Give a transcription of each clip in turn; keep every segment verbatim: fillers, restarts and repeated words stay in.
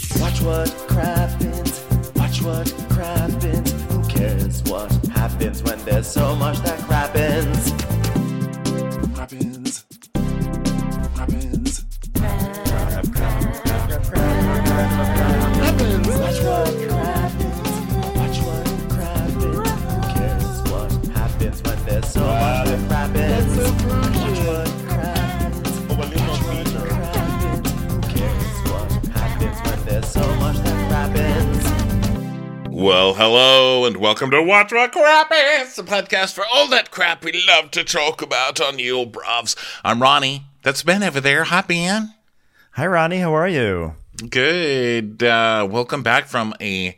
Watch what crappens, watch what crappens. Who cares what happens when there's so much that crappens? Crappens, crappens. Crap, crap, crap, crap, crap, crap, crappens. Watch what crappens, watch what crappens. Who cares what happens when there's so much that crappens? Watch what crappens, watch what crappens. Who cares what happens when there's so much that crappens? Well, hello, and welcome to Watch What Crappens, the podcast for all that crap we love to talk about on the old bravs. I'm Ronnie. That's Ben over there. Hi, Ben. Hi, Ronnie. How are you? Good. Uh, welcome back from a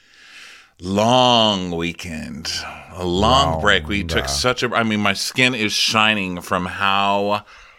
long weekend, a long, long break. We took such a, I mean, my skin is shining from how,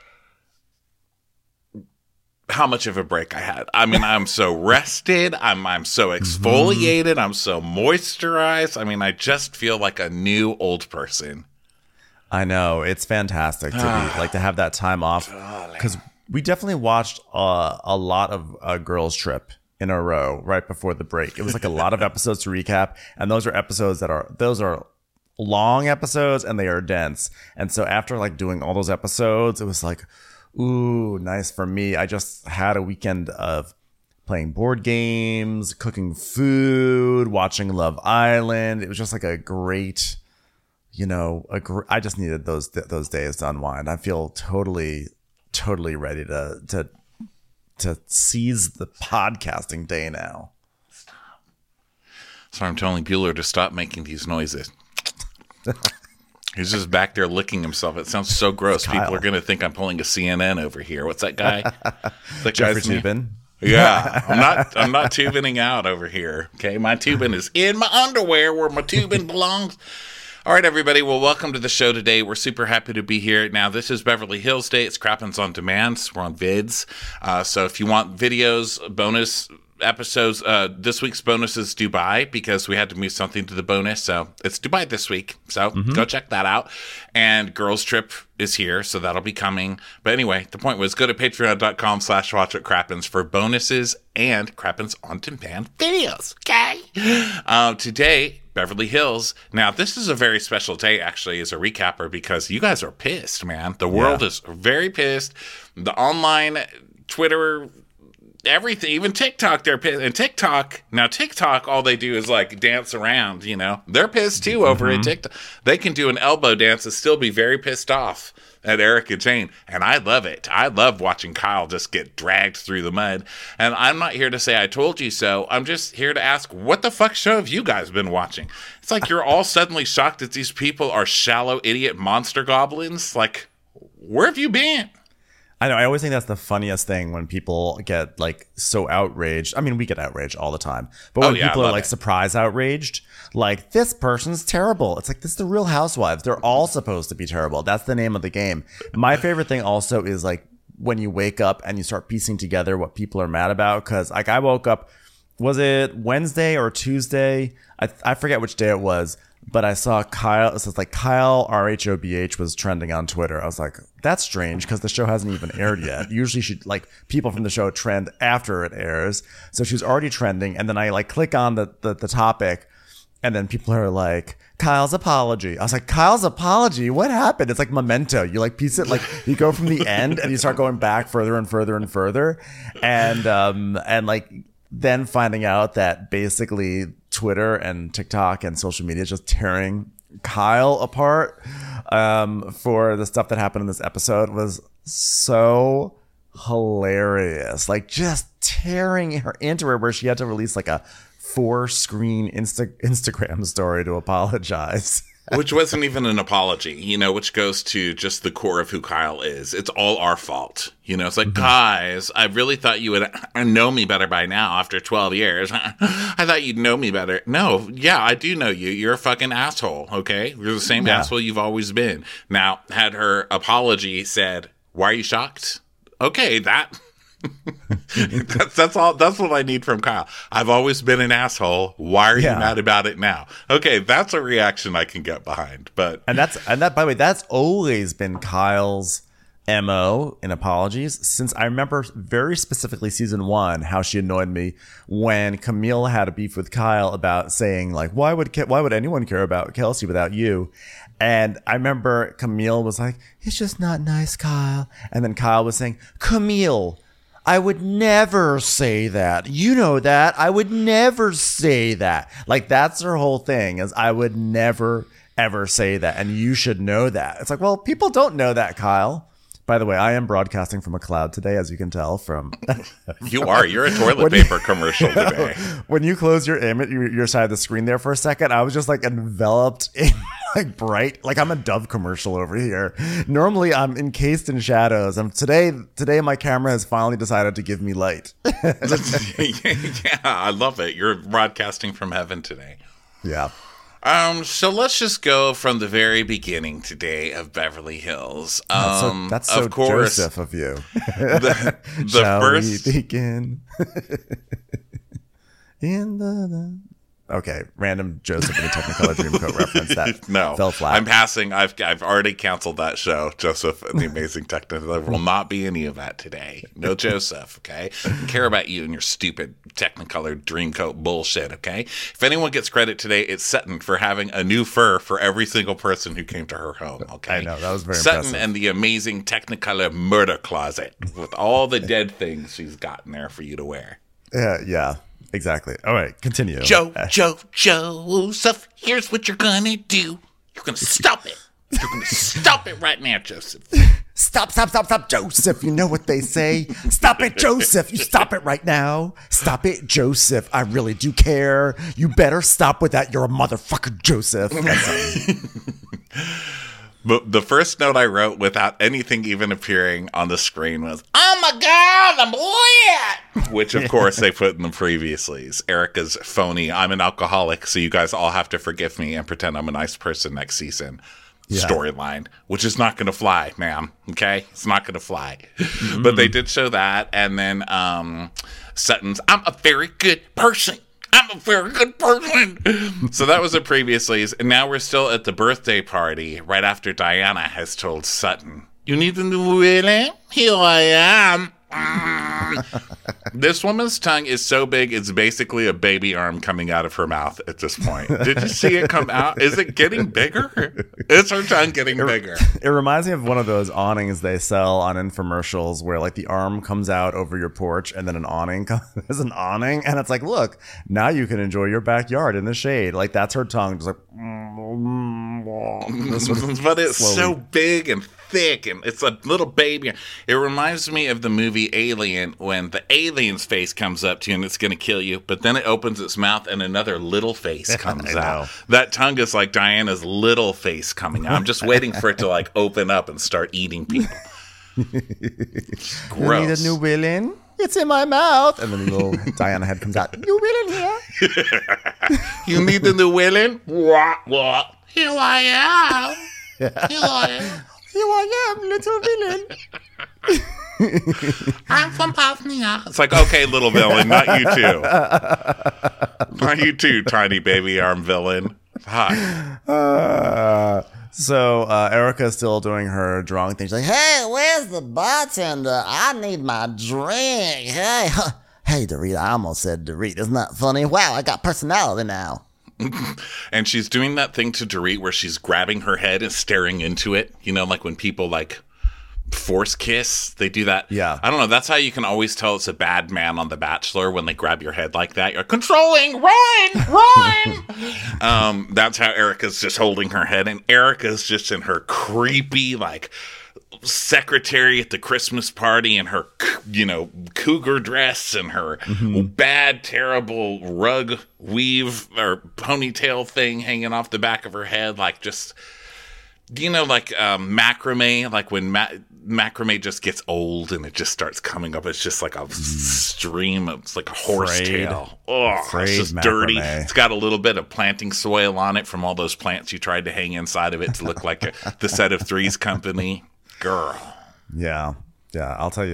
how much of a break I had. I mean, I'm so rested. I'm, I'm so exfoliated. Mm-hmm. I'm so moisturized. I mean, I just feel like a new old person. I know. It's fantastic to be like to have that time off, because we definitely watched uh, a lot of uh, Girls Trip in a row right before the break. It was like a lot of episodes to recap, and those are episodes that are those are long episodes and they are dense. And so after like doing all those episodes, it was like, ooh, nice for me. I just had a weekend of playing board games, cooking food, watching Love Island. It was just like a great, you know, a gr- I just needed those those days to unwind. I feel totally, totally ready to to to seize the podcasting day now. Stop. Sorry, I'm telling Bueller to stop making these noises. He's just back there licking himself. It sounds so gross. People are going to think I'm pulling a C N N over here. What's that guy? That Jeffrey Toobin. Yeah, I'm not. I'm not tubining out over here. Okay, my tubing is in my underwear where my tubing belongs. All right, everybody. Well, welcome to the show today. We're super happy to be here. Now, this is Beverly Hills Day. It's Crappens on Demand. We're on Vids. Uh, so if you want videos, bonus episodes, uh, this week's bonus is Dubai, because we had to move something to the bonus. So it's Dubai this week. So mm-hmm. Go check that out. And Girls Trip is here, so that'll be coming. But anyway, the point was go to patreon.com slash watch what crappens for bonuses and Crappens on Demand videos. Okay. Uh, today, Beverly Hills. Now, this is a very special day, actually, as a recapper, because you guys are pissed, man. The world yeah. is very pissed. The online Twitter, everything, even TikTok, they're pissed. And TikTok, now TikTok, all they do is like dance around, you know. They're pissed too over mm-hmm. at TikTok. They can do an elbow dance and still be very pissed off at Eric and Jane. And I love it. I love watching Kyle just get dragged through the mud. And I'm not here to say I told you so. I'm just here to ask, what the fuck show have you guys been watching? It's like you're all suddenly shocked that these people are shallow, idiot monster goblins. Like, where have you been? I know. I always think that's the funniest thing when people get like so outraged. I mean, we get outraged all the time, but when oh, yeah, people are like it. surprise outraged, like this person's terrible. It's like, this is the Real Housewives. They're all supposed to be terrible. That's the name of the game. My favorite thing also is like when you wake up and you start piecing together what people are mad about. Cause like I woke up, was it Wednesday or Tuesday? I I forget which day it was. But I saw Kyle, it says like Kyle R H O B H was trending on Twitter. I was like, that's strange, because the show hasn't even aired yet. Usually she like people from the show trend after it airs. So she was already trending. And then I like click on the, the, the topic, and then people are like, Kyle's apology. I was like, Kyle's apology? What happened? It's like Memento. You like piece it, like you go from the end and you start going back further and further and further. And, um, and like then finding out that basically Twitter and TikTok and social media is just tearing Kyle apart um, for the stuff that happened in this episode was so hilarious. Like just tearing her into her, where she had to release like a four screen Insta- Instagram story to apologize. Which wasn't even an apology, you know, which goes to just the core of who Kyle is. It's all our fault. You know, it's like, mm-hmm. guys, I really thought you would know me better by now after twelve years. I thought you'd know me better. No, yeah, I do know you. You're a fucking asshole, okay? You're the same yeah. asshole you've always been. Now, had her apology said, why are you shocked? Okay, that... that's, that's all. That's what I need from Kyle. I've always been an asshole. Why are yeah. you mad about it now? Okay, that's a reaction I can get behind. But and that's and that by the way, that's always been Kyle's M O in apologies, since I remember very specifically season one how she annoyed me when Camille had a beef with Kyle about saying like, why would Ke- why would anyone care about Kelsey without you? And I remember Camille was like, it's just not nice, Kyle. And then Kyle was saying, Camille, I would never say that. You know that. I would never say that. Like, that's her whole thing, is I would never, ever say that. And you should know that. It's like, well, people don't know that, Kyle. By the way, I am broadcasting from a cloud today, as you can tell from... You are. You're a toilet paper commercial today. When you close your image, your, your side of the screen there for a second, I was just like enveloped in like bright, like I'm a Dove commercial over here. Normally, I'm encased in shadows. And today, today my camera has finally decided to give me light. Yeah, I love it. You're broadcasting from heaven today. Yeah. Um, so let's just go from the very beginning today of Beverly Hills. Um, that's so, that's so of course, Joseph of you. The, the Shall first we begin in the, the okay, random Joseph in the Technicolor Dreamcoat reference that no, fell flat. I'm passing. I've I've already canceled that show, Joseph and the Amazing Technicolor. There will not be any of that today. No Joseph. Okay, I care about you and your stupid Technicolor Dreamcoat bullshit. Okay, if anyone gets credit today, it's Sutton for having a new fur for every single person who came to her home. Okay, I know, that was very Sutton impressive. and the Amazing Technicolor murder closet with all the dead things she's got in there for you to wear. Yeah, yeah. Exactly. All right, continue. Joe, Joe, Joseph, here's what you're gonna do. You're gonna stop it. You're gonna stop it right now, Joseph. Stop, stop, stop, stop, Joseph. You know what they say. Stop it, Joseph. You stop it right now. Stop it, Joseph. I really do care. You better stop with that. You're a motherfucker, Joseph. But the first note I wrote without anything even appearing on the screen was, oh my God, I'm lit! Which, of course, they put in the previouslys. Erica's phony, I'm an alcoholic, so you guys all have to forgive me and pretend I'm a nice person next season yeah. storyline, which is not going to fly, ma'am. Okay? It's not going to fly. Mm-hmm. But they did show that. And then um, Sutton's, I'm a very good person. I'm a very good person. So that was the previouslys. And now we're still at the birthday party right after Diana has told Sutton, you need to know really? Here I am. This woman's tongue is so big, it's basically a baby arm coming out of her mouth at this point. Did you see it come out? Is it getting bigger? Is her tongue getting it, bigger? It reminds me of one of those awnings they sell on infomercials where like the arm comes out over your porch and then an awning comes, there's an awning and it's like, look, now you can enjoy your backyard in the shade. Like that's her tongue just like but it's slowly. So big and thick and it's a little baby. It reminds me of the movie Alien when the alien's face comes up to you and it's going to kill you, but then it opens its mouth and another little face comes out. That tongue is like Diana's little face coming out. I'm just waiting for it to like open up and start eating people. Gross. You need a new villain? It's in my mouth. And then the little Diana head comes out. New villain here? You need a new villain? What? What? Here I am. Here I am. Here I am, little villain. I'm from Bosnia. It's like, okay, little villain, not you too. Not you too, tiny baby arm villain. Hi. Uh, so uh, Erica's still doing her drawing thing. She's like, hey, where's the bartender? I need my drink. Hey, hey, Dorit. I almost said Dorit. Isn't that funny? Wow, I got personality now. And she's doing that thing to Dorit where she's grabbing her head and staring into it. You know, like when people like force kiss, they do that. Yeah. I don't know. That's how you can always tell it's a bad man on The Bachelor when they grab your head like that. You're controlling, run, run. um, that's how Erica's just holding her head. And Erica's just in her creepy, like, secretary at the Christmas party in her, you know, cougar dress and her mm-hmm. bad, terrible rug weave or ponytail thing hanging off the back of her head. Like just, you know, like um, macrame, like when ma- macrame just gets old and it just starts coming up. It's just like a mm. stream of, it's like a horse Frayed. tail. Oh, Frayed it's just macrame. dirty. It's got a little bit of planting soil on it from all those plants you tried to hang inside of it to look like a, the Set of Three's company. Girl. Yeah. Yeah. I'll tell you,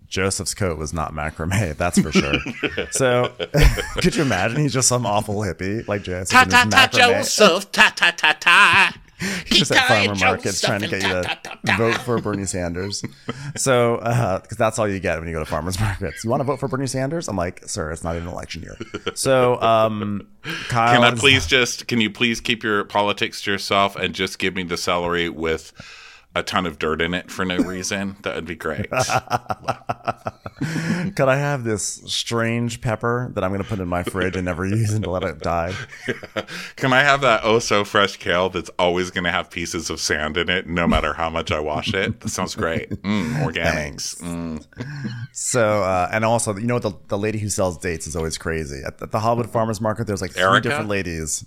Joseph's coat was not macrame, that's for sure. So, could you imagine he's just some awful hippie like Joseph? Ta ta ta Joseph, ta ta ta ta. He's just at farmer markets trying to get you to vote for Bernie Sanders. So, because uh, that's all you get when you go to farmers markets. You want to vote for Bernie Sanders? I'm like, sir, it's not even an election year. So, um, Kyle, can I please just? Can you please keep your politics to yourself and just give me the celery with a ton of dirt in it for no reason? That would be great. Could I have this strange pepper that I'm going to put in my fridge and never use and let it die? Yeah. Can I have that oh so fresh kale that's always going to have pieces of sand in it no matter how much I wash it? That sounds great. Mm, organics. Mm. So, uh, and also, you know, the, the lady who sells dates is always crazy. At the, at the Hollywood Farmers Market, there's like three Erica? different ladies.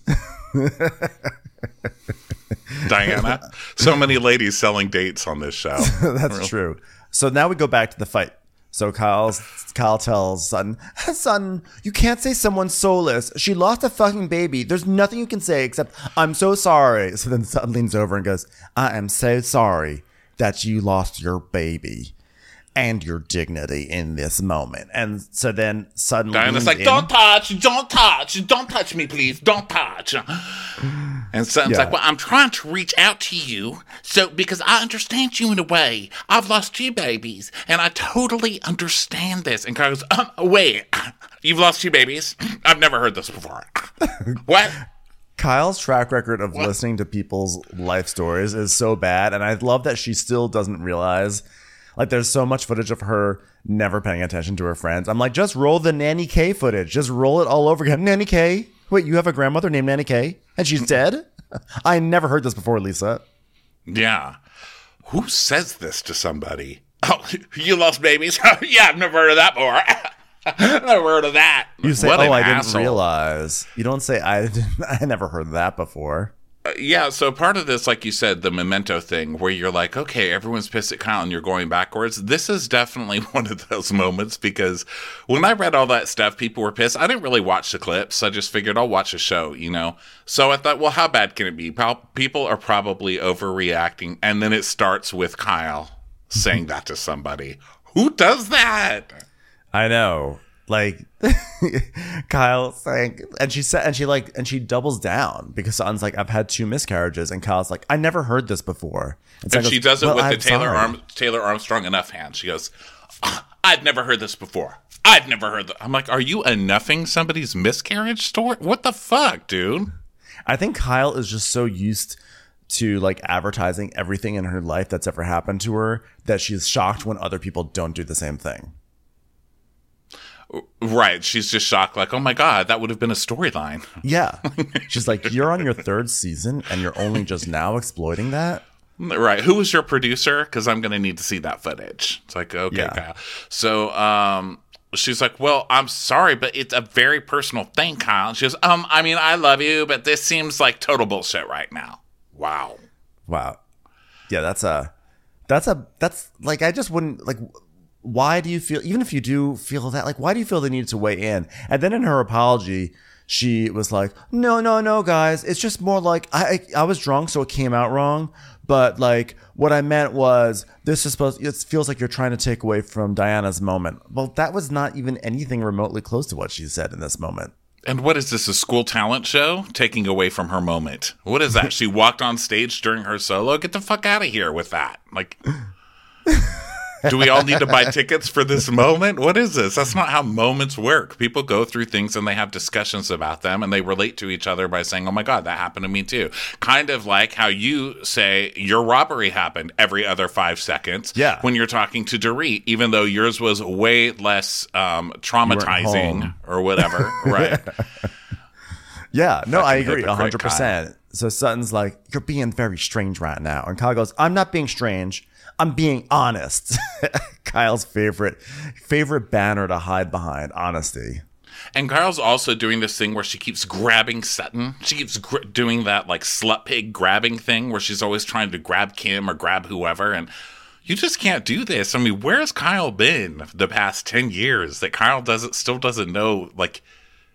Diana. So many ladies selling dates on this show. That's Real. True. So now we go back to the fight. So Kyle's, Kyle tells Sutton, Sutton, you can't say someone's soulless. She lost a fucking baby. There's nothing you can say except, I'm so sorry. So then Sutton leans over and goes, I am so sorry that you lost your baby and your dignity in this moment. And so then Sutton Diana's like, in. don't touch, don't touch, don't touch me, please, don't touch. And Sutton's yeah. like, well, I'm trying to reach out to you so because I understand you in a way. I've lost two babies, and I totally understand this. And Kyle goes, um, wait, you've lost two babies? I've never heard this before. What? Kyle's track record of what? listening to people's life stories is so bad, and I love that she still doesn't realize. Like, there's so much footage of her never paying attention to her friends. I'm like, just roll the Nanny K footage. Just roll it all over again. Nanny K? Wait, you have a grandmother named Nanny K? And she's dead? I never heard this before, Lisa. Yeah. Who says this to somebody? Oh, you lost babies? Yeah, I've never heard of that before. I've never heard of that. You say, what oh, I asshole. didn't realize. You don't say, I didn't, I never heard that before. Uh, yeah, so part of this, like you said, the memento thing where you're like, okay, everyone's pissed at Kyle and you're going backwards. This is definitely one of those moments because when I read all that stuff, people were pissed. I didn't really watch the clips. I just figured I'll watch a show, you know? So I thought, well, how bad can it be? People are probably overreacting. And then it starts with Kyle saying that to somebody. Who does that? I know. Like Kyle saying, and she said, and she like, and she doubles down because Sutton's like, I've had two miscarriages, and Kyle's like, I never heard this before. And, and she goes, does it well, with I'm the Taylor Arm, Taylor Armstrong enough hand. She goes, I've never heard this before. I've never heard that. I'm like, are you enoughing somebody's miscarriage story? What the fuck, dude? I think Kyle is just so used to like advertising everything in her life that's ever happened to her that she's shocked when other people don't do the same thing. Right. She's just shocked, like, oh my God, that would have been a storyline. Yeah. She's like, you're on your third season and you're only just now exploiting that? Right. Who was your producer? Because I'm going to need to see that footage. It's like, okay, yeah. Kyle. So um, she's like, well, I'm sorry, but it's a very personal thing, Kyle. And she goes, um, I mean, I love you, but this seems like total bullshit right now. Wow. Wow. Yeah, that's a, that's a, that's like, I just wouldn't, like, why do you feel, even if you do feel that, like, why do you feel the need to weigh in? And then in her apology, she was like, no, no, no, guys. It's just more like I, I was drunk, so it came out wrong. But like what I meant was this is supposed, it feels like you're trying to take away from Diana's moment. Well, that was not even anything remotely close to what she said in this moment. And what is this, a school talent show? Taking away from her moment. What is that? She walked on stage during her solo? Get the fuck out of here with that. Like... Do we all need to buy tickets for this moment? What is this? That's not how moments work. People go through things and they have discussions about them and they relate to each other by saying, oh my God, that happened to me too. Kind of like how you say your robbery happened every other five seconds yeah. when you're talking to Dorit, even though yours was way less um, traumatizing or whatever. Right. Yeah, no, I agree one hundred percent. Kyle. So Sutton's like, you're being very strange right now. And Kyle goes, I'm not being strange. I'm being honest. Kyle's favorite favorite banner to hide behind, honesty. And Kyle's also doing this thing where she keeps grabbing Sutton. She keeps gr- doing that like slut pig grabbing thing where she's always trying to grab Kim or grab whoever. And you just can't do this. I mean, where's Kyle been the past ten years that Kyle doesn't still doesn't know? Like,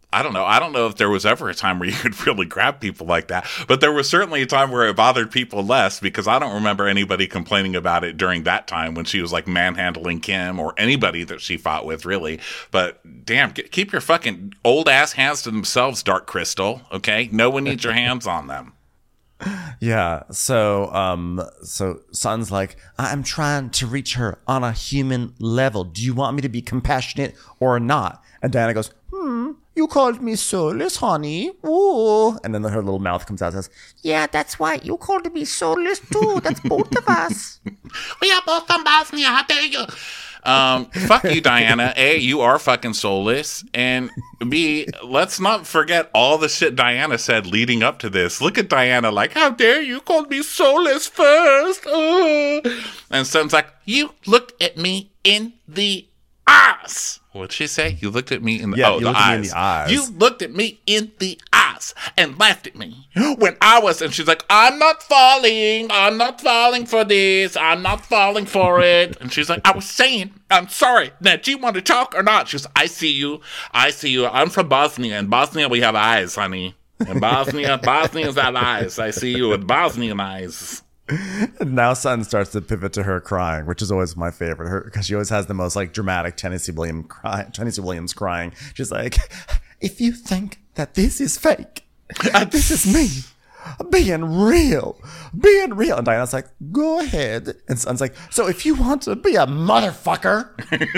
I don't know. I don't know if there was ever a time where you could really grab people like that, but there was certainly a time where it bothered people less, because I don't remember anybody complaining about it during that time when she was like manhandling Kim or anybody that she fought with, really. But damn, get, keep your fucking old ass hands to themselves, Dark Crystal. Okay, no one needs your hands on them. Yeah. So, um, so Sutton's like, I'm trying to reach her on a human level. Do you want me to be compassionate or not? And Diana goes, hmm. You called me soulless, honey. Ooh. And then her little mouth comes out and says, yeah, that's why. You called me soulless, too. That's both of us. We are both from Bosnia. How dare you? Um, fuck you, Diana. A, you are fucking soulless. And B, let's not forget all the shit Diana said leading up to this. Look at Diana like, how dare you call me soulless first? Uh. And Sutton's like, you looked at me in the eyes. What'd she say? You looked at me in the, yeah, oh, the eyes. the eyes. You looked at me in the eyes and laughed at me when I was, and she's like, I'm not falling. I'm not falling for this. I'm not falling for it. And she's like, I was saying, I'm sorry. Now, do you want to talk or not? She's, I see you. I see you. I'm from Bosnia. In Bosnia, we have eyes, honey. In Bosnia, Bosnians have eyes. I see you with Bosnian eyes. And now Sutton starts to pivot to her crying, which is always my favorite, her because she always has the most like dramatic Tennessee Williams cry, Tennessee Williams crying. She's like, if you think that this is fake, this is me being real, being real. And Diana's like, go ahead. And Sutton's like, so if you want to be a motherfucker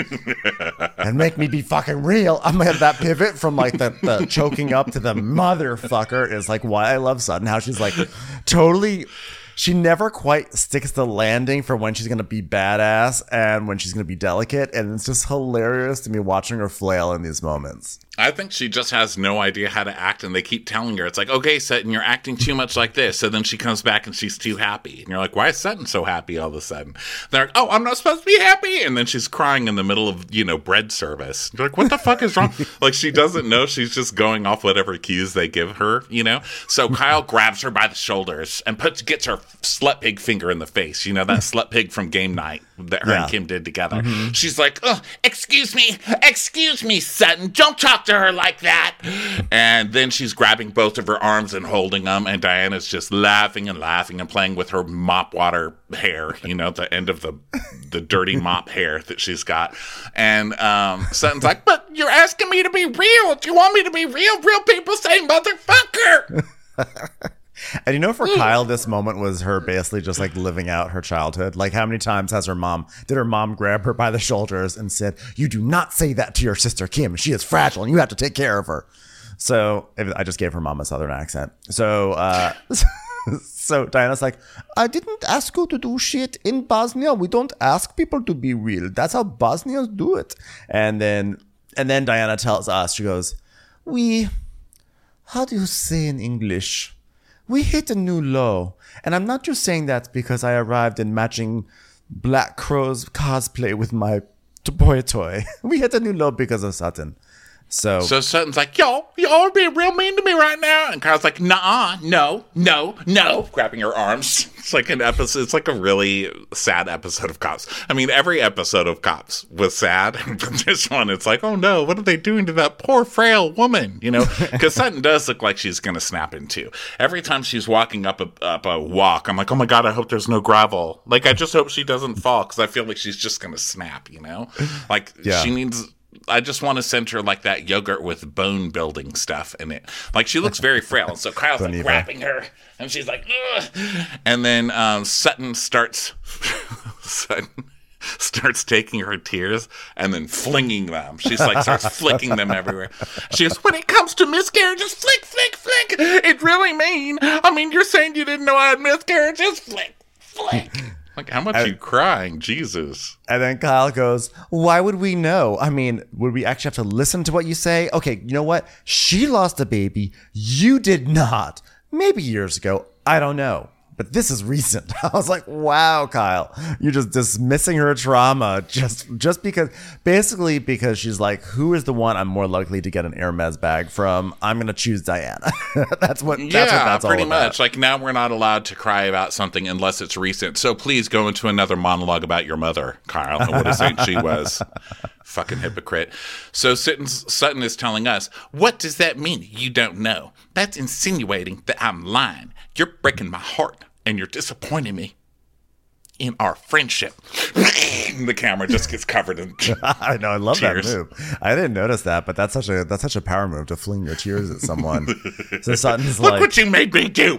and make me be fucking real, I'm gonna have that pivot from like the, the choking up to the motherfucker is like why I love Sutton, how she's like totally. She never quite sticks the landing for when she's going to be badass and when she's going to be delicate. And it's just hilarious to me watching her flail in these moments. I think she just has no idea how to act, and they keep telling her, it's like, okay, Sutton, you're acting too much like this. So then she comes back and she's too happy. And you're like, why is Sutton so happy all of a sudden? They're like, oh, I'm not supposed to be happy. And then she's crying in the middle of, you know, bread service. You're like, what the fuck is wrong? Like, she doesn't know. She's just going off whatever cues they give her, you know? So Kyle grabs her by the shoulders and puts gets her slut pig finger in the face. You know, that slut pig from game night that her yeah. and Kim did together. Mm-hmm. She's like, oh, excuse me, excuse me, Sutton. Don't talk to her like that. And then she's grabbing both of her arms and holding them, and Diana's just laughing and laughing and playing with her mop water hair, you know, the end of the the dirty mop hair that she's got. And um, Sutton's like, but you're asking me to be real. Do you want me to be real? Real people say motherfucker. And you know, for Kyle, this moment was her basically just like living out her childhood. Like, how many times has her mom, did her mom grab her by the shoulders and said, you do not say that to your sister Kim. She is fragile and you have to take care of her. So I just gave her mom a southern accent. So, uh, so Diana's like, I didn't ask you to do shit in Bosnia. We don't ask people to be real. That's how Bosnians do it. And then, and then Diana tells us, she goes, we, how do you say in English? We hit a new low. And I'm not just saying that because I arrived in matching Black Crow's cosplay with my boy toy. We hit a new low because of Sutton. So, so Sutton's like, yo, y'all are being real mean to me right now. And Kyle's like, nah, no, no, no. Grabbing her arms. It's like an episode. It's like a really sad episode of Cops. I mean, every episode of Cops was sad. But this one, it's like, oh no, what are they doing to that poor frail woman? You know, because Sutton does look like she's going to snap in two. Every time she's walking up a, up a walk, I'm like, oh my God, I hope there's no gravel. Like, I just hope she doesn't fall because I feel like she's just going to snap, you know? Like, yeah. she needs... I just want to send her like that yogurt with bone building stuff in it. Like, she looks very frail. So Kyle's like wrapping her and she's like, ugh. And then um, Sutton starts Sutton starts taking her tears and then flinging them. She's like, starts flicking them everywhere. She goes, when it comes to miscarriages, flick, flick, flick. It's really mean. I mean, you're saying you didn't know I had miscarriages? Flick, flick. Like, how much are you crying? Jesus. And then Kyle goes, why would we know? I mean, would we actually have to listen to what you say? Okay, you know what? She lost a baby. You did not. Maybe years ago. I don't know. But this is recent. I was like, wow, Kyle. You're just dismissing her trauma just just because, basically because she's like, who is the one I'm more likely to get an Hermes bag from? I'm going to choose Diana. that's what. That's yeah, what that's pretty all about. much. Like now we're not allowed to cry about something unless it's recent. So please go into another monologue about your mother, Kyle, and what a saint she was. Fucking hypocrite. So Sutton, Sutton is telling us, what does that mean? You don't know. That's insinuating that I'm lying. You're breaking my heart, and you're disappointing me in our friendship. The camera just gets covered in I know, I love tears. that move. I didn't notice that, but that's such a that's such a power move to fling your tears at someone. So Sutton's Look like, what you made me do.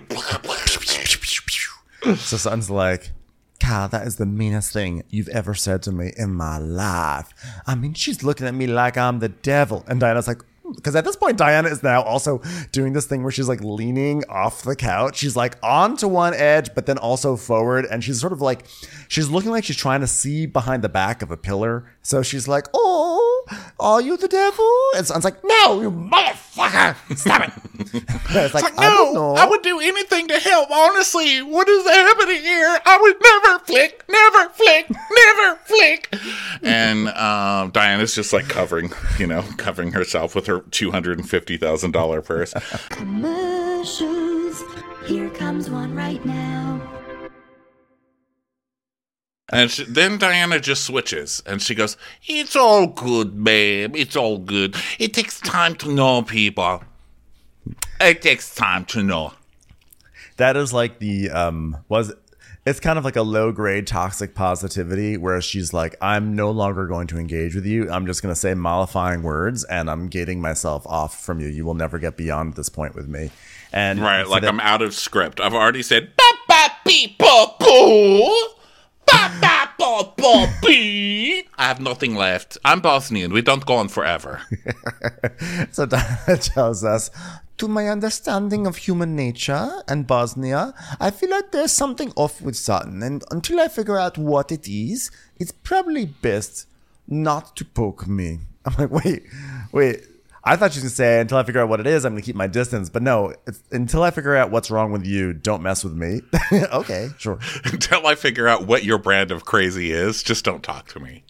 so Sutton's like, Kyle, that is the meanest thing you've ever said to me in my life. I mean, she's looking at me like I'm the devil. And Diana's like, because at this point, Diana is now also doing this thing where she's like leaning off the couch. She's like onto one edge, but then also forward. And she's sort of like, she's looking like she's trying to see behind the back of a pillar. So she's like, oh, are you the devil? And Sutton's like, no, you motherfucker. Stop it. It's like, It's like, I don't no, know. I would do anything to help. Honestly, what is happening here? I would never flick, never flick, never flick. And um, Diana's just like covering, you know, covering herself with her two hundred fifty thousand dollars purse. Commercials. Here comes one right now. And she, then Diana just switches and she goes, it's all good, babe. It's all good. It takes time to know people. It takes time to know. That is like the um was it's kind of like a low grade toxic positivity, whereas she's like, I'm no longer going to engage with you. I'm just going to say mollifying words and I'm gating myself off from you. You will never get beyond this point with me. And Right, so like that- I'm out of script. I've already said, ba ba beep ba boo. Ba ba ba ba beep. I have nothing left. I'm Bosnian. We don't go on forever. So Diana tells us, to my understanding of human nature and Bosnia, I feel like there's something off with Sutton, and until I figure out what it is, it's probably best not to poke me. I'm like, wait, wait. I thought she was going to say, until I figure out what it is, I'm going to keep my distance. But no, it's, until I figure out what's wrong with you, don't mess with me. Okay, sure. Until I figure out what your brand of crazy is, just don't talk to me.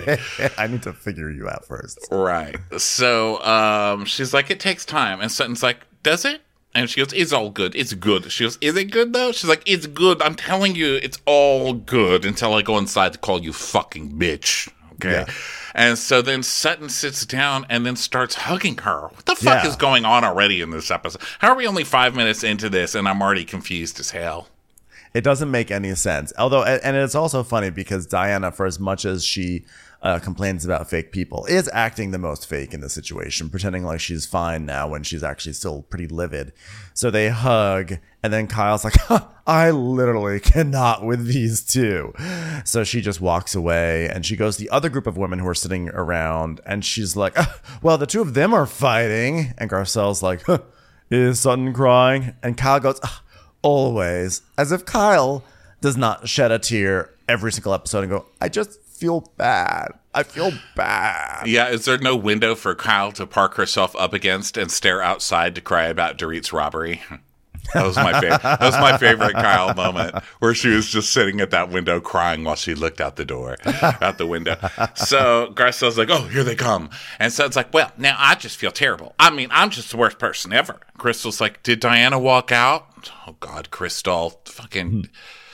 I need to figure you out first. Right. So um, she's like, it takes time. And Sutton's like, does it? And she goes, it's all good. It's good. She goes, is it good though? She's like, it's good. I'm telling you, it's all good until I go inside to call you fucking bitch. Okay. Yeah. And so then Sutton sits down and then starts hugging her. What the fuck Yeah. is going on already in this episode? How are we only five minutes into this and I'm already confused as hell? It doesn't make any sense. Although, and it's also funny because Diana, for as much as she uh, complains about fake people, is acting the most fake in the situation, pretending like she's fine now when she's actually still pretty livid. So they hug, and then Kyle's like, huh, I literally cannot with these two. So she just walks away, and she goes to the other group of women who are sitting around, and she's like, oh, well, the two of them are fighting. And Garcelle's like, huh, is Sutton crying? And Kyle goes, oh, always, as if Kyle does not shed a tear every single episode and go, I just feel bad. I feel bad. Yeah, is there no window for Kyle to park herself up against and stare outside to cry about Dorit's robbery? That was my favorite. That was my favorite Kyle moment, where she was just sitting at that window crying while she looked out the door, out the window. So Garcelle's like, "Oh, here they come," and Sutton's like, "Well, now I just feel terrible. I mean, I'm just the worst person ever." Crystal's like, "Did Diana walk out?" Oh God, Crystal, fucking.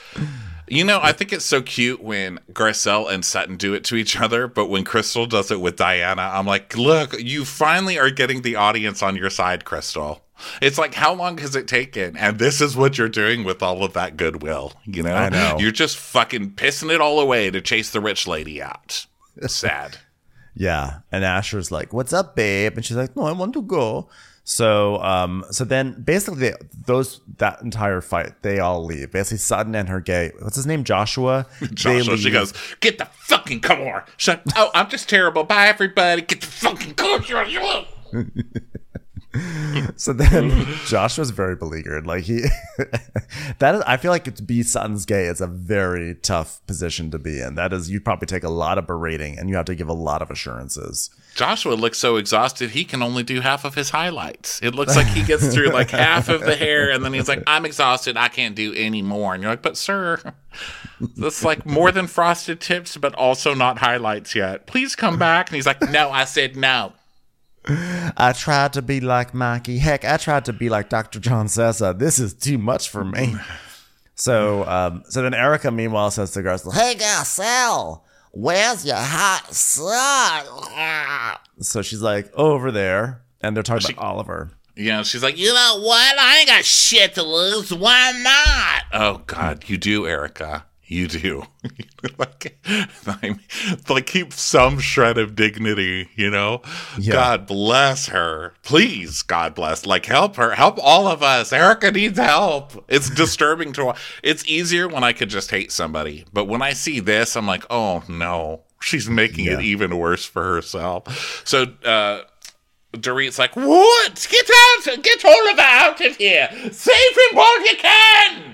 You know, I think it's so cute when Garcelle and Sutton do it to each other, but when Crystal does it with Diana, I'm like, look, you finally are getting the audience on your side, Crystal. It's like, how long has it taken? And this is what you're doing with all of that goodwill, you know? I know. You're just fucking pissing it all away to chase the rich lady out. Sad. Yeah. And Asher's like, what's up, babe? And she's like, no, I want to go. So, um, so then basically those, that entire fight, they all leave. Basically Sutton and her gay, what's his name? Joshua. Joshua, she goes, get the fucking car. Shut, oh, I'm just terrible. Bye, everybody. Get the fucking car. So then Joshua's very beleaguered. Like he, that is, I feel like to be Sutton's gay is a very tough position to be in. That is, you'd probably take a lot of berating and you have to give a lot of assurances. Joshua looks so exhausted, he can only do half of his highlights. It looks like he gets through like half of the hair, and then he's like, I'm exhausted, I can't do any more. And you're like, but sir, that's like more than frosted tips, but also not highlights yet. Please come back. And he's like, no, I said no. I tried to be like Mikey. Heck, I tried to be like Doctor John Sessa. This is too much for me. So, um, so then Erica, meanwhile, says to Garcelle, "Hey, Garcelle, where's your hot son?" So she's like, over there, and they're talking she, about Oliver. Yeah, she's like, you know what? I ain't got shit to lose. Why not? Oh, God, you do, Erica. You do. like, like, keep some shred of dignity, you know? Yeah. God bless her. Please, God bless. Like, help her. Help all of us. Erica needs help. It's disturbing to watch. It's easier when I could just hate somebody. But when I see this, I'm like, oh, no. She's making yeah. it even worse for herself. So, uh, Dorit's like, what? Get out! Get Oliver out of here! Save him while you can!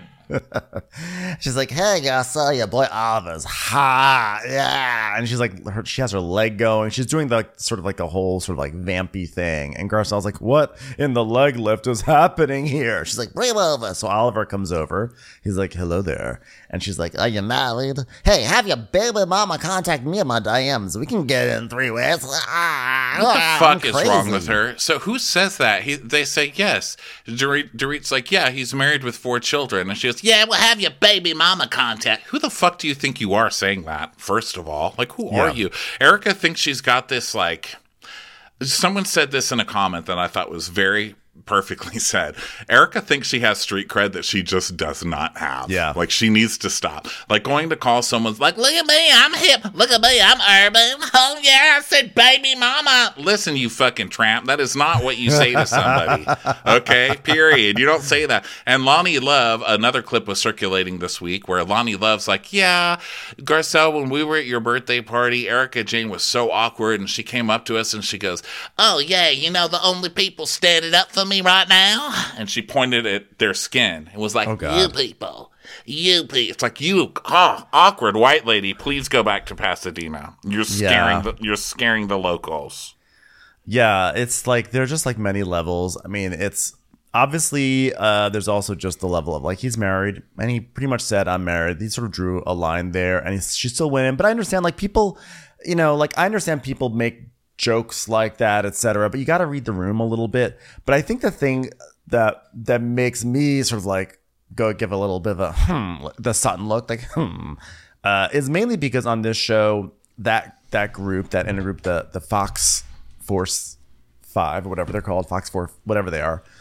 She's like, hey, I saw your boy Oliver's hot, yeah. And she's like, her, she has her leg going. She's doing the like, sort of like the whole sort of like vampy thing. And Garcelle's like, what in the leg lift is happening here? She's like, bring him over. So Oliver comes over. He's like, hello there. And she's like, are you married? Hey, have your baby mama contact me on my D Ms. We can get in three ways. Ah, what the fuck is wrong with her? So who says that? He, they say yes. Dorit, Dorit's like, yeah, he's married with four children. And she goes, yeah, well, have your baby mama contact. Who the fuck do you think you are saying that, first of all? Like, who yeah. are you? Erica thinks she's got this, like, someone said this in a comment that I thought was very perfectly said. Erica thinks she has street cred that she just does not have. Yeah. Like, she needs to stop. Like, going to call someone's like, look at me, I'm hip. Look at me, I'm urban. Oh, yeah, I said baby mama. Listen, you fucking tramp. That is not what you say to somebody. Okay? Period. You don't say that. And Lonnie Love, another clip was circulating this week where Lonnie Love's like, yeah, Garcelle, when we were at your birthday party, Erica Jane was so awkward, and she came up to us and she goes, oh, yeah, you know, the only people standing up for me right now, and she pointed at their skin. It was like, oh, you people, you people. It's like, you, oh, awkward white lady. Please go back to Pasadena. You're scaring, yeah. the, you're scaring the locals. Yeah, it's like there's just like many levels. I mean, it's obviously uh, there's also just the level of like he's married, and he pretty much said I'm married. He sort of drew a line there, and he's, she's still winning. But I understand, like people, you know, like I understand people make jokes like that, et cetera. But you got to read the room a little bit. But I think the thing that that makes me sort of like go give a little bit of a hmm, the Sutton look, like hmm, uh, is mainly because on this show that that group, that intergroup, the the Fox Force Five or whatever they're called, Fox Four, whatever they are,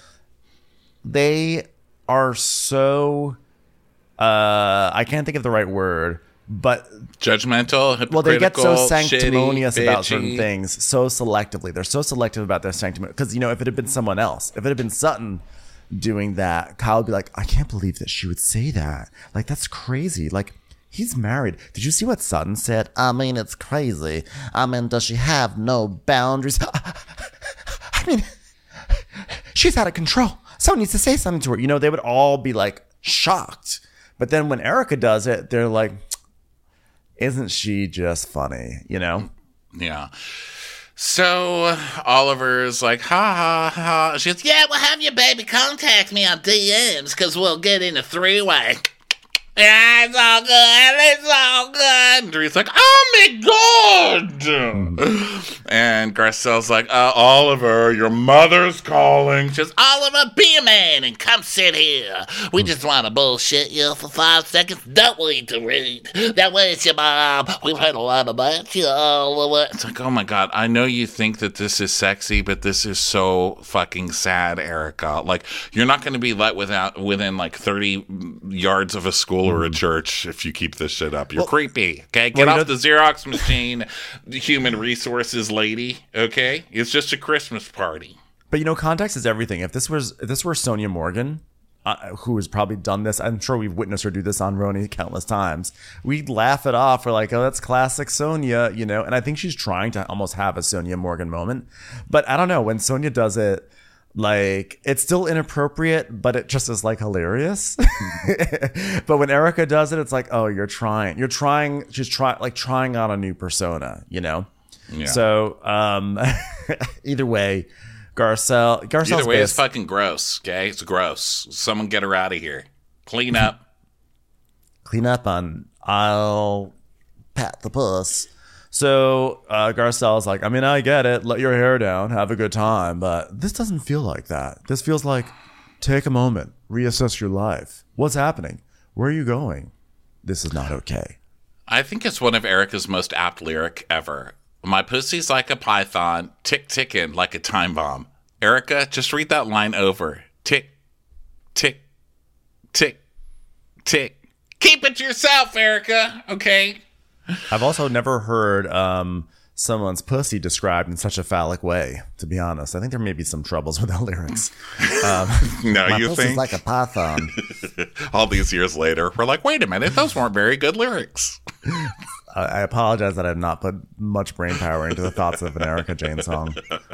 they are so uh, I can't think of the right word. But judgmental, hypocritical, well, they get so sanctimonious shitty, about bitchy. certain things so selectively. They're so selective about their sanctimony. Because, you know, if it had been someone else, if it had been Sutton doing that, Kyle would be like, I can't believe that she would say that. Like, that's crazy. Like, he's married. Did you see what Sutton said? I mean, it's crazy. I mean, does she have no boundaries? I mean, she's out of control. Someone needs to say something to her. You know, they would all be like shocked. But then when Erica does it, they're like, isn't she just funny, you know? Yeah. So Oliver's like, ha, ha, ha. She goes, yeah, well, have your baby contact me on D Ms because we'll get in a three-way. Yeah, it's all good. It's all good. And Dorit's like, oh, my God. And Garcelle's like, uh, Oliver, your mother's calling. She goes, Oliver, be a man and come sit here. We just want to bullshit you for five seconds. Don't we, Dorit? That way it's your mom. We've heard a lot about you, Oliver. It's like, oh, my God. I know you think that this is sexy, but this is so fucking sad, Erica. Like, you're not going to be let without within, like, thirty yards of a school or a church if you keep this shit up. You're well, creepy. Okay, get well, off the Xerox machine, the human resources lady. Okay, it's just a Christmas party. But you know, context is everything. If this was if this were Sonia Morgan, uh, who has probably done this, I'm sure we've witnessed her do this on Roni countless times. We'd laugh it off. We're like, oh, that's classic Sonia, you know. And I think she's trying to almost have a Sonia Morgan moment. But I don't know, when Sonia does it, like, it's still inappropriate, but it just is like hilarious. But when Erica does it, it's like, oh, you're trying, you're trying, she's trying, like trying on a new persona, you know? Yeah. So, um, either way, Garcelle, Garcelle's either way, base, it's fucking gross. Okay, it's gross. Someone get her out of here. Clean up. Clean up on I'll pat the puss. So uh, Garcelle's like, I mean, I get it. Let your hair down. Have a good time. But this doesn't feel like that. This feels like, take a moment. Reassess your life. What's happening? Where are you going? This is not okay. I think it's one of Erica's most apt lyric ever. My pussy's like a python, tick ticking like a time bomb. Erica, just read that line over. Tick, tick, tick, tick. Keep it to yourself, Erica, okay? I've also never heard um, someone's pussy described in such a phallic way, to be honest. I think there may be some troubles with the lyrics. Um, no, my you pussy's think? like a python. All these years later, we're like, wait a minute, those weren't very good lyrics. I apologize that I have not put much brain power into the thoughts of an Erika Jayne song.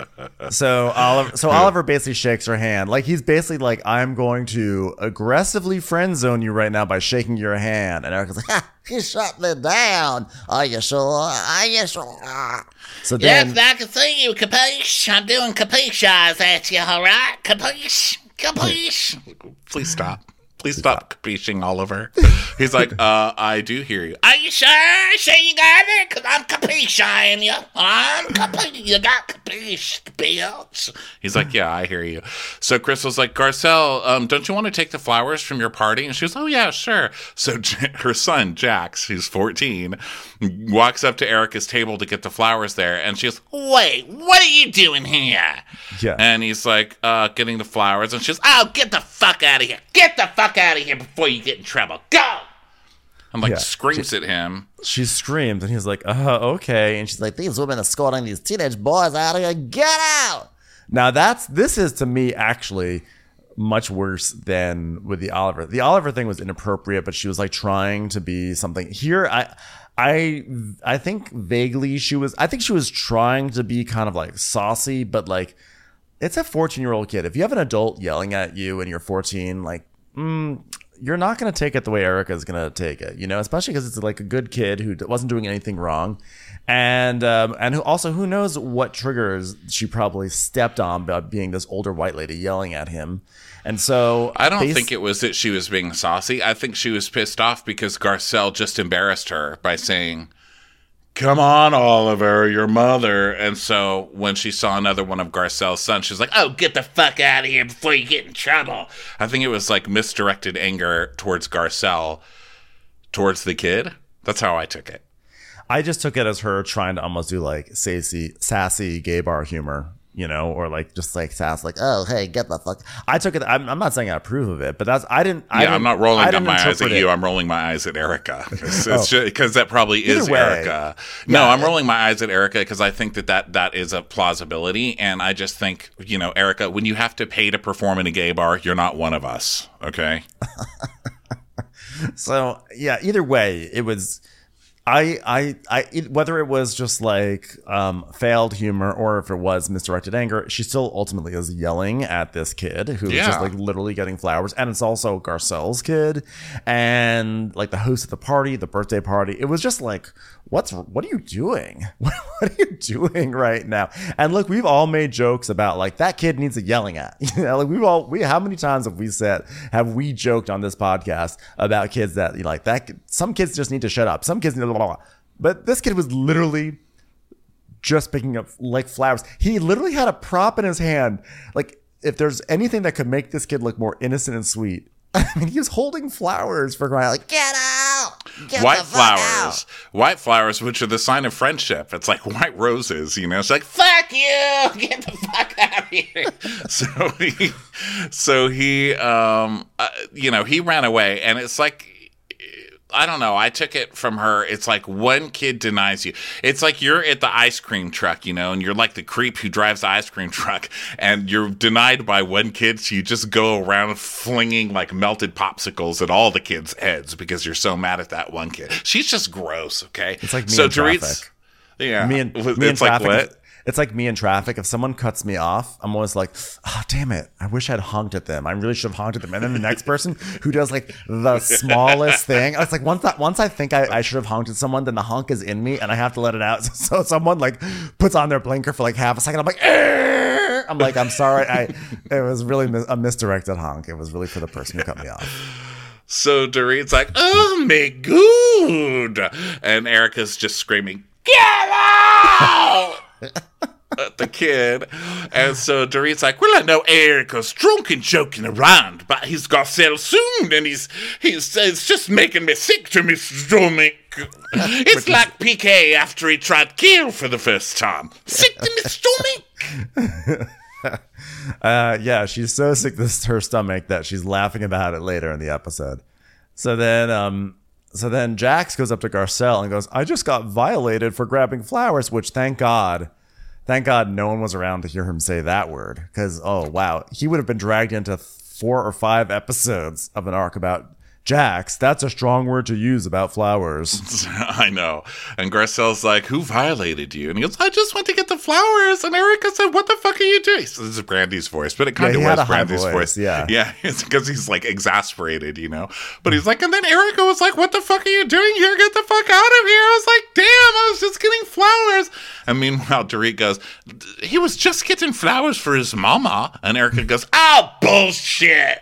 So Oliver, so Oliver basically shakes her hand. Like, he's basically like, I'm going to aggressively friend zone you right now by shaking your hand. And Erica's like, ha, he shut me down. Are you sure? Are you sure? So then, yes, I can see you, capiche. I'm doing capiche eyes at you, all right? Capiche? Capiche? Please stop. Please stop capiching, Oliver. He's like, uh, I do hear you. Are you sure? Sure you got it? Because I'm capiche-eyeing you. I'm capiche. You got capiche, bitch. He's like, yeah, I hear you. So Crystal's like, Garcelle, um, don't you want to take the flowers from your party? And she goes, oh, yeah, sure. So J- her son, Jax, who's fourteen, walks up to Erica's table to get the flowers there. And she goes, wait, what are you doing here? Yeah. And he's like, uh, getting the flowers. And she's, oh, get the fuck out of here. Get the fuck out of here before you get in trouble. Go! I'm like, Yeah. screams at him. she screams, and he's like, uh, okay. And she's like, these women are escorting these teenage boys out of here. Get out! Now, that's this is, to me, actually much worse than with the Oliver. The Oliver thing was inappropriate, but she was like trying to be something. Here, I... I I think vaguely she was I think she was trying to be kind of like saucy, but like it's a fourteen year old kid. If you have an adult yelling at you and you're fourteen, like mm, you're not going to take it the way Erica is going to take it, you know, especially because it's like a good kid who wasn't doing anything wrong. And um, and who also, who knows what triggers she probably stepped on by being this older white lady yelling at him. And so I don't bas- think it was that she was being saucy. I think she was pissed off because Garcelle just embarrassed her by saying, come on, Oliver, your mother. And so when she saw another one of Garcelle's sons, she's like, Oh, get the fuck out of here before you get in trouble. I think it was like misdirected anger towards Garcelle, towards the kid. That's how I took it. I just took it as her trying to almost do like sassy, sassy gay bar humor, you know, or like just like sass, like, oh, hey, get the fuck. I took it. I'm, I'm not saying I approve of it, but that's I didn't. I Yeah, didn't, I'm not rolling I down didn't my eyes at interpret you. it. I'm rolling my eyes at Erica. It's, Oh. it's just because that probably is Either way. Erica. No, Yeah. I'm rolling my eyes at Erica because I think that, that that is a plausibility. And I just think, you know, Erica, when you have to pay to perform in a gay bar, you're not one of us. Okay. So yeah, either way, it was. I, I, I, it, whether it was just like um, failed humor or if it was misdirected anger, she still ultimately is yelling at this kid who is Yeah. just like literally getting flowers. And it's also Garcelle's kid and like the host of the party, the birthday party. It was just like, what's, what are you doing? What are you doing right now? And look, we've all made jokes about like that kid needs a yelling at. You know, like we've all, we, how many times have we said, have we joked on this podcast about kids that you know, like that, some kids just need to shut up. Some kids need to, blah, blah, blah. But this kid was literally just picking up like flowers. He literally had a prop in his hand. Like if there's anything that could make this kid look more innocent and sweet, I mean, he was holding flowers for crying, like, get out! Get White the fuck flowers. out. White flowers, which are the sign of friendship. It's like white roses, you know? It's like, Fuck you! Get the fuck out of here. so he, so he, um, uh, you know, he ran away, and it's like, I don't know. I took it from her. It's like one kid denies you. It's like you're at the ice cream truck, you know, and you're like the creep who drives the ice cream truck, and you're denied by one kid, so you just go around flinging like melted popsicles at all the kids' heads because you're so mad at that one kid. She's just gross. Okay, It's like me so in Dorit's- traffic. Yeah, Me and, me it's in like traffic. what? It's like me in traffic. If someone cuts me off, I'm always like, oh, damn it. I wish I'd honked at them. I really should have honked at them. And then the next person who does like the smallest thing, it's like once that once I think I, I should have honked at someone, then the honk is in me and I have to let it out. So someone like puts on their blinker for like half a second. I'm like, "Arr!" I'm like, I'm sorry. I it was really mis- a misdirected honk. It was really for the person who cut me off. So Dorit's like, oh my god, and Erica's just screaming, Get Oh! At the kid. And so Dorit's like, well, I know Erica's drunk and joking around, but he's got sell soon, and he's he's it's just making me sick to my stomach. It's like P K after he tried kill for the first time. Sick to my stomach. uh, yeah, she's so sick to her stomach that she's laughing about it later in the episode. So then, um, so then Jax goes up to Garcelle and goes, I just got violated for grabbing flowers, which thank God. Thank God no one was around to hear him say that word. Because, oh, wow. He would have been dragged into four or five episodes of an arc about Jax. That's a strong word to use about flowers. I know. And Garcelle's like, who violated you? And he goes, I just went to get the flowers. And Erica said, what the fuck are you doing? So this is Brandy's voice, but it kind of yeah, was Brandy's voice. voice. Yeah. Yeah. It's because he's like exasperated, you know? But he's like, and then Erica was like, what the fuck are you doing here? Get the fuck out of here. I was like, damn, I was just getting flowers. And meanwhile, Dorit goes, he was just getting flowers for his mama. And Erica goes, oh, bullshit.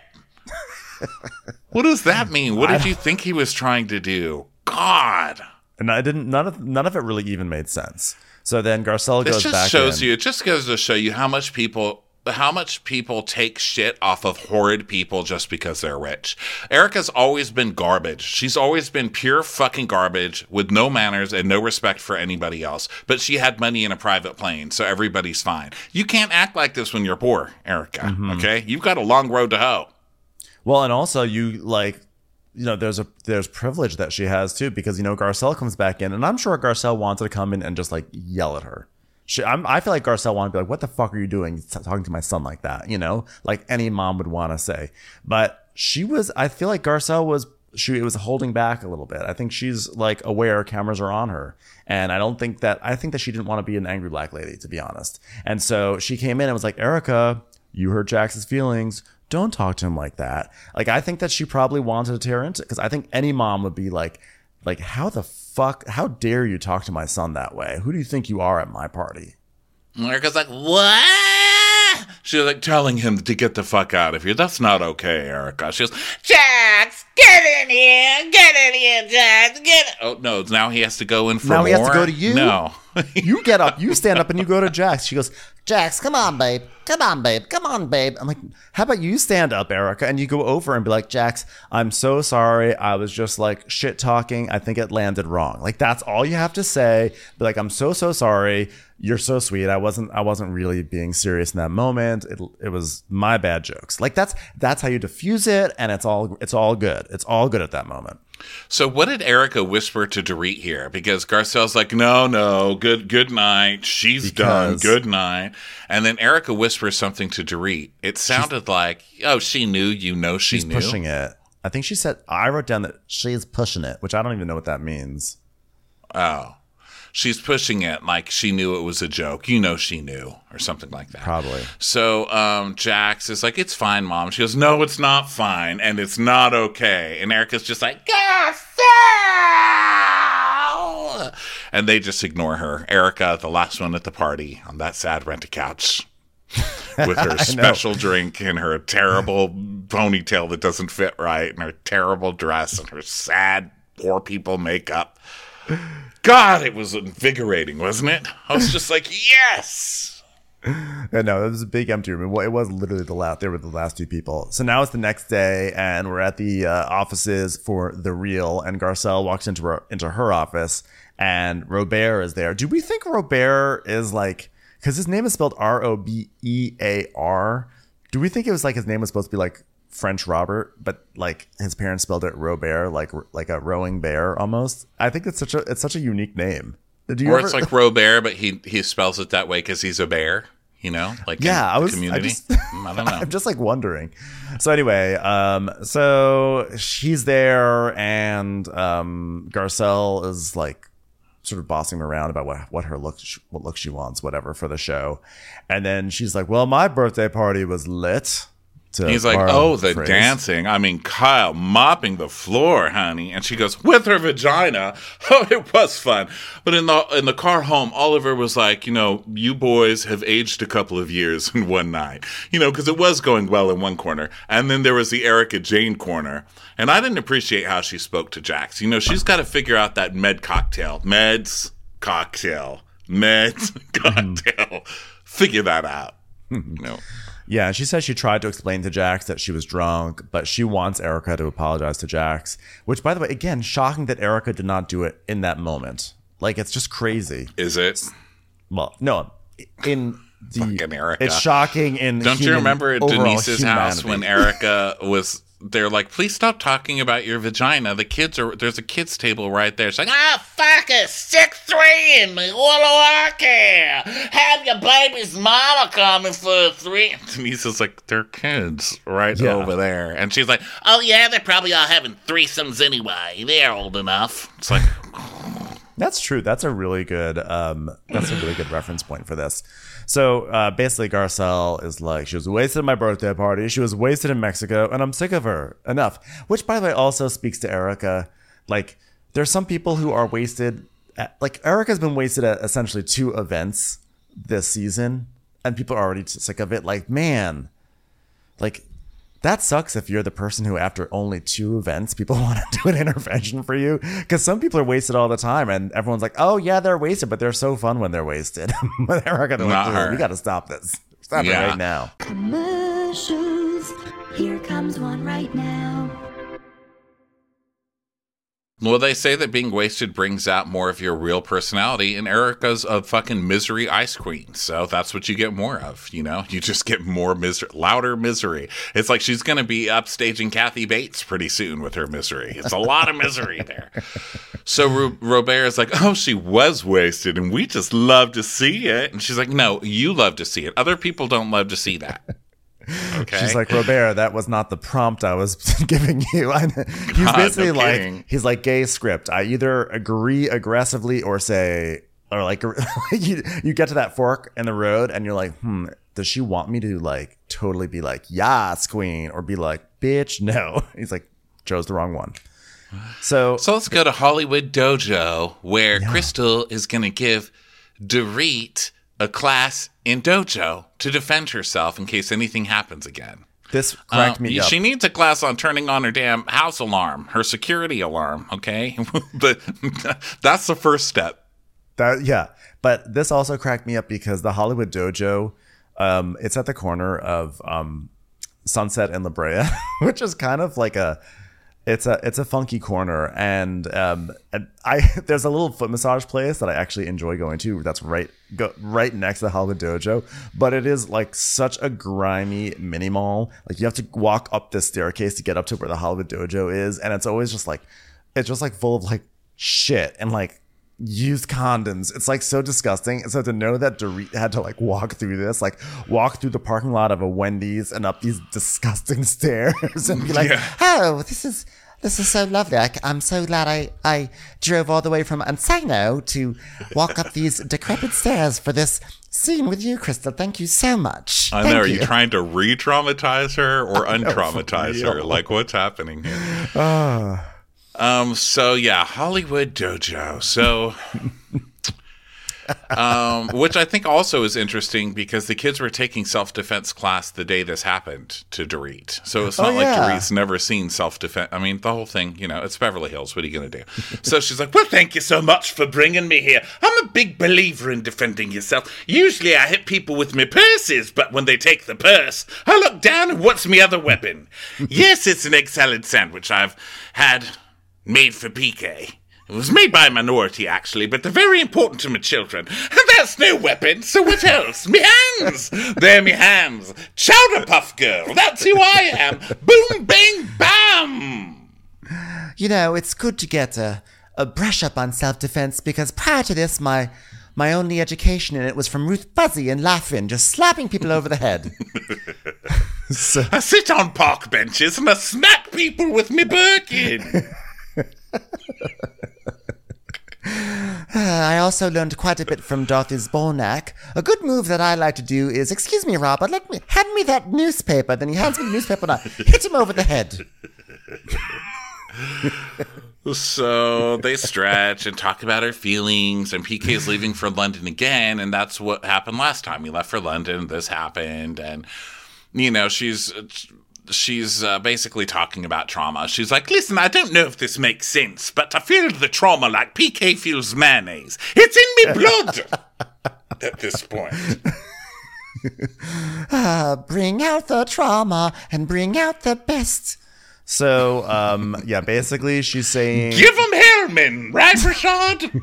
What does that mean? What did you think he was trying to do? God. And I didn't. None of none of it really even made sense. So then Garcelle this goes just back. Shows in. you. It just goes to show you how much people, how much people take shit off of horrid people just because they're rich. Erica's always been garbage. She's always been pure fucking garbage with no manners and no respect for anybody else. But she had money in a private plane, so everybody's fine. You can't act like this when you're poor, Erica. Mm-hmm. Okay, you've got a long road to hoe. Well, and also you like, you know, there's a there's privilege that she has too, because you know Garcelle comes back in, and I'm sure Garcelle wanted to come in and just like yell at her. She, I'm, I feel like Garcelle wanted to be like, "What the fuck are you doing, talking to my son like that?" You know, like any mom would want to say. But she was, I feel like Garcelle was, she was holding back a little bit. I think she's like aware cameras are on her, and I don't think that I think that she didn't want to be an angry black lady, to be honest. And so she came in and was like, "Erica, you hurt Jax's feelings. Don't talk to him like that." Like, I think that she probably wanted to tear into, because I think any mom would be like, like, how the fuck, how dare you talk to my son that way? Who do you think you are at my party? Erica's like, what? She's like telling him to get the fuck out of here. That's not okay, Erica. She goes, Jax, get in here. Get in here, Jax. Get in. Oh, no, now he has to go in for now more? Now he has to go to you? No. You get up, you stand up, and you go to Jax. She goes, Jax, come on, babe. Come on, babe. Come on, babe. I'm like, how about you stand up, Erica, and you go over and be like, Jax, I'm so sorry. I was just like shit talking. I think it landed wrong. Like, that's all you have to say. Be like, I'm so, so sorry. You're so sweet. I wasn't, I wasn't really being serious in that moment. It, it was my bad jokes. Like, that's, that's how you diffuse it. And it's all, it's all good. It's all good at that moment. So what did Erica whisper to Dorit here? Because Garcelle's like, no, no, good good night. She's because done. Good night. And then Erica whispers something to Dorit. It sounded like, oh, she knew, you know she she's knew. She's pushing it. I think she said, I wrote down that she's pushing it, which I don't even know what that means. Oh. She's pushing it like she knew it was a joke. You know she knew, or something like that. Probably. So um, Jax is like, it's fine, Mom. She goes, no, it's not fine, and it's not okay. And Erica's just like, Garcelle! And they just ignore her. Erica, the last one at the party, on that sad rent-a-couch, with her special drink and her terrible ponytail that doesn't fit right, and her terrible dress, and her sad poor people makeup. God, it was invigorating, wasn't it? I was just like, yes. Yeah, no, it was a big empty room. It was literally the last. They were the last two people. So now it's the next day, and we're at the uh, offices for The Real. And Garcelle walks into her into her office, and Robert is there. Do we think Robert is like, because his name is spelled R O B E A R? Do we think it was like his name was supposed to be like French Robert, but like his parents spelled it Robert, like like a rowing bear almost? I think it's such a it's such a unique name. Did you or ever... it's like Robert, but he he spells it that way because he's a bear. You know, like yeah, in I was. the community. I, just, I don't know. I'm just like wondering. So anyway, um, so she's there, and um, Garcelle is like sort of bossing her around about what what her look what look she wants, whatever, for the show, and then she's like, "Well, my birthday party was lit." He's like, oh, the phrase. dancing. I mean, Kyle mopping the floor, honey. And she goes, with her vagina. Oh, it was fun. But in the in the car home, Oliver was like, you know, you boys have aged a couple of years in one night. You know, because it was going well in one corner. And then there was the Erica Jane corner. And I didn't appreciate how she spoke to Jax. You know, she's got to figure out that med cocktail. Meds cocktail. meds, cocktail. Figure that out. No. Yeah, she says she tried to explain to Jax that she was drunk, but she wants Erica to apologize to Jax. Which, by the way, again, shocking that Erica did not do it in that moment. Like, it's just crazy. Is it? Well, no. In the, fucking Erica. It's shocking in Don't human, you remember at Denise's humanity. house when Erica was... They're like, please stop talking about your vagina. The kids are, there's a kids table right there. She's like, ah, fuck it, six three in me. What do I care? Have your baby's mama coming for a three. Denise is like, they're kids right Yeah. over there. And she's like, Oh yeah, they're probably all having threesomes anyway. They're old enough. it's like, That's true. That's a really good. Um, that's a really good reference point for this. So uh, basically, Garcelle is like, she was wasted at my birthday party. She was wasted in Mexico, and I'm sick of her. Enough. Which, by the way, also speaks to Erica. Like, there's some people who are wasted. At, like, Erica's been wasted at essentially two events this season, and people are already sick of it. Like, man, like. That sucks if you're the person who, after only two events, people want to do an intervention for you. Because some people are wasted all the time, and everyone's like, "Oh yeah, they're wasted, but they're so fun when they're wasted." But Erica, they're Not like, her. "We got to stop this. Stop Yeah. it right now." Commercials. Here comes one right now. well, they say that being wasted brings out more of your real personality, and Erica's a fucking misery ice queen. So that's what you get more of, you know? You just get more misery, louder misery. It's like she's going to be upstaging Kathy Bates pretty soon with her misery. It's a lot of misery there. So Ro- Robert is like, oh, she was wasted, and we just love to see it. And she's like, no, you love to see it. Other people don't love to see that. Okay. She's like, Robert, that was not the prompt I was giving you. I, he's God, basically no like, kidding. he's like gay script. I either agree aggressively or say, or like, you, you get to that fork in the road and you're like, hmm, does she want me to like totally be like, yes, queen, or be like, bitch, no? He's like, chose the wrong one. So, So let's go to Hollywood Dojo, where Crystal is going to give Dorit a class in dojo to defend herself in case anything happens again. this cracked Uh, me up. She needs a class on turning on her damn house alarm, her security alarm, okay? But that's the first step. That yeah, but this also cracked me up because the Hollywood Dojo, um, it's at the corner of um, Sunset and La Brea, which is kind of like a, it's a it's a funky corner, and um, and I there's a little foot massage place that I actually enjoy going to. That's right go right next to the Hollywood Dojo, but it is like such a grimy mini mall. Like you have to walk up this staircase to get up to where the Hollywood Dojo is, and it's always just like it's just like full of like shit and like used condoms. It's like so disgusting. And so to know that Dorit had to like walk through this, like walk through the parking lot of a Wendy's and up these disgusting stairs and be like, Yeah. Oh, this is this is so lovely. I, I'm so glad I, I drove all the way from Ansano to walk up these decrepit stairs for this scene with you, Crystal. Thank you so much. I Thank know. Are you trying to re-traumatize her or untraumatize for her? real. Like, what's happening here? Um. So yeah, Hollywood Dojo. So, um, which I think also is interesting because the kids were taking self-defense class the day this happened to Dorit. So it's not Oh, like yeah. Dorit's never seen self-defense. I mean, the whole thing, you know, it's Beverly Hills. What are you going to do? So she's like, well, thank you so much for bringing me here. I'm a big believer in defending yourself. Usually I hit people with my purses, but when they take the purse, I look down and what's my other weapon? Yes, it's an egg salad sandwich I've had made for P K. It was made by a minority, actually, but they're very important to my children. And that's no weapon, so what else? Me hands! They're me hands. Chowder Puff Girl, that's who I am. Boom, bang, bam! You know, it's good to get a, a brush up on self-defense because prior to this, my my only education in it was from Ruth Fuzzy and Laugh-In, just slapping people over the head. so, I sit on park benches and I smack people with me Birkin. I also learned quite a bit from Dorothy Zbornak. A good move that I like to do is, excuse me, Robert, let me hand me that newspaper. Then he hands me the newspaper and I hit him over the head. So they stretch and talk about her feelings, and P K's leaving for London again, and that's what happened last time. He left for London, this happened, and, you know, she's... She's uh, basically talking about trauma. She's like, listen, I don't know if this makes sense, but I feel the trauma like P K feels mayonnaise. It's in me blood. at this point. Uh, bring out the trauma and bring out the best. So, um, yeah, basically she's saying... Give him Hellman, right, Rashad?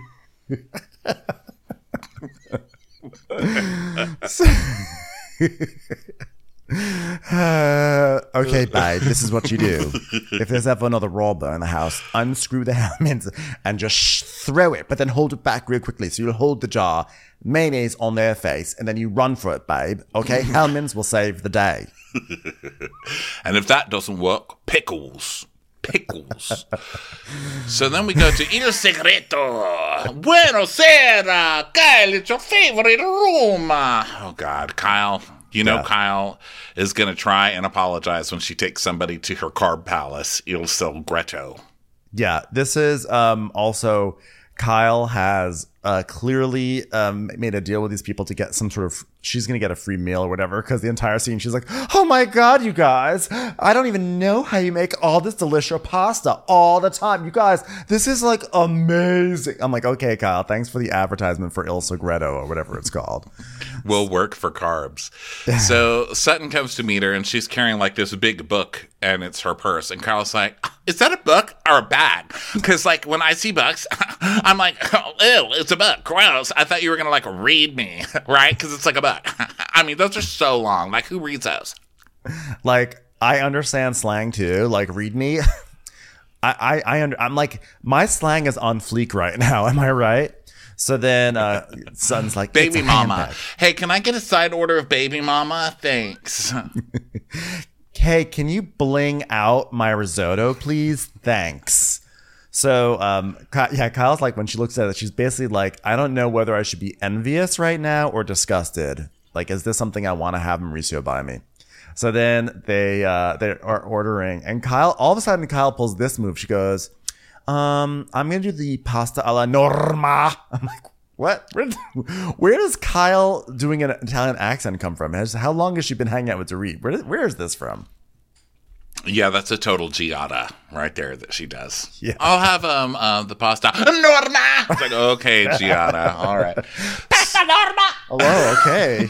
uh, okay, babe, this is what you do. If there's ever another robber in the house, unscrew the Hellmans and just sh- throw it, but then hold it back real quickly. So you'll hold the jar, mayonnaise on their face, and then you run for it, babe. Okay, Hellmans will save the day. And if that doesn't work, pickles. Pickles. So then we go to Il Segreto. Buonasera, Kyle, it's your favorite room. Oh, God, Kyle. You know, yeah. Kyle is going to try and apologize when she takes somebody to her carb palace, Il Segreto. Yeah, this is um, also... Kyle has uh, clearly um, made a deal with these people to get some sort of, she's going to get a free meal or whatever, because the entire scene, she's like, oh my God, you guys, I don't even know how you make all this delicious pasta all the time. You guys, this is like amazing. I'm like, okay, Kyle, thanks for the advertisement for Il Segreto or whatever it's called. Will work for carbs. So Sutton comes to meet her and she's carrying like this big book and it's her purse. And Carl's like, is that a book or a bag? Because like when I see books, I'm like, oh, ew, it's a book. Gross. I thought you were going to like read me, right? Because it's like a book. I mean, those are so long. Like who reads those? Like I understand slang too. Like read me. I, I, I under, I'm like, my slang is on fleek right now. Am I right? So then uh, Sutton's like, baby mama. Handbag. Hey, can I get a side order of baby mama? Thanks. Hey, can you bling out my risotto, please? Thanks. So, um, yeah, Kyle's like, when she looks at it, she's basically like, I don't know whether I should be envious right now or disgusted. Like, is this something I want to have Mauricio buy me? So then they, uh, they are ordering. And Kyle, all of a sudden, Kyle pulls this move. She goes... Um, I'm going to do the pasta alla norma. I'm like, what? Where, where does Kyle doing an Italian accent come from? Has, how long has she been hanging out with Dorit? Where, where is this from? Yeah, that's a total Giada right there that she does. Yeah. I'll have um uh, the pasta norma. It's like, okay, Giada. All right. Pasta norma. Oh, okay.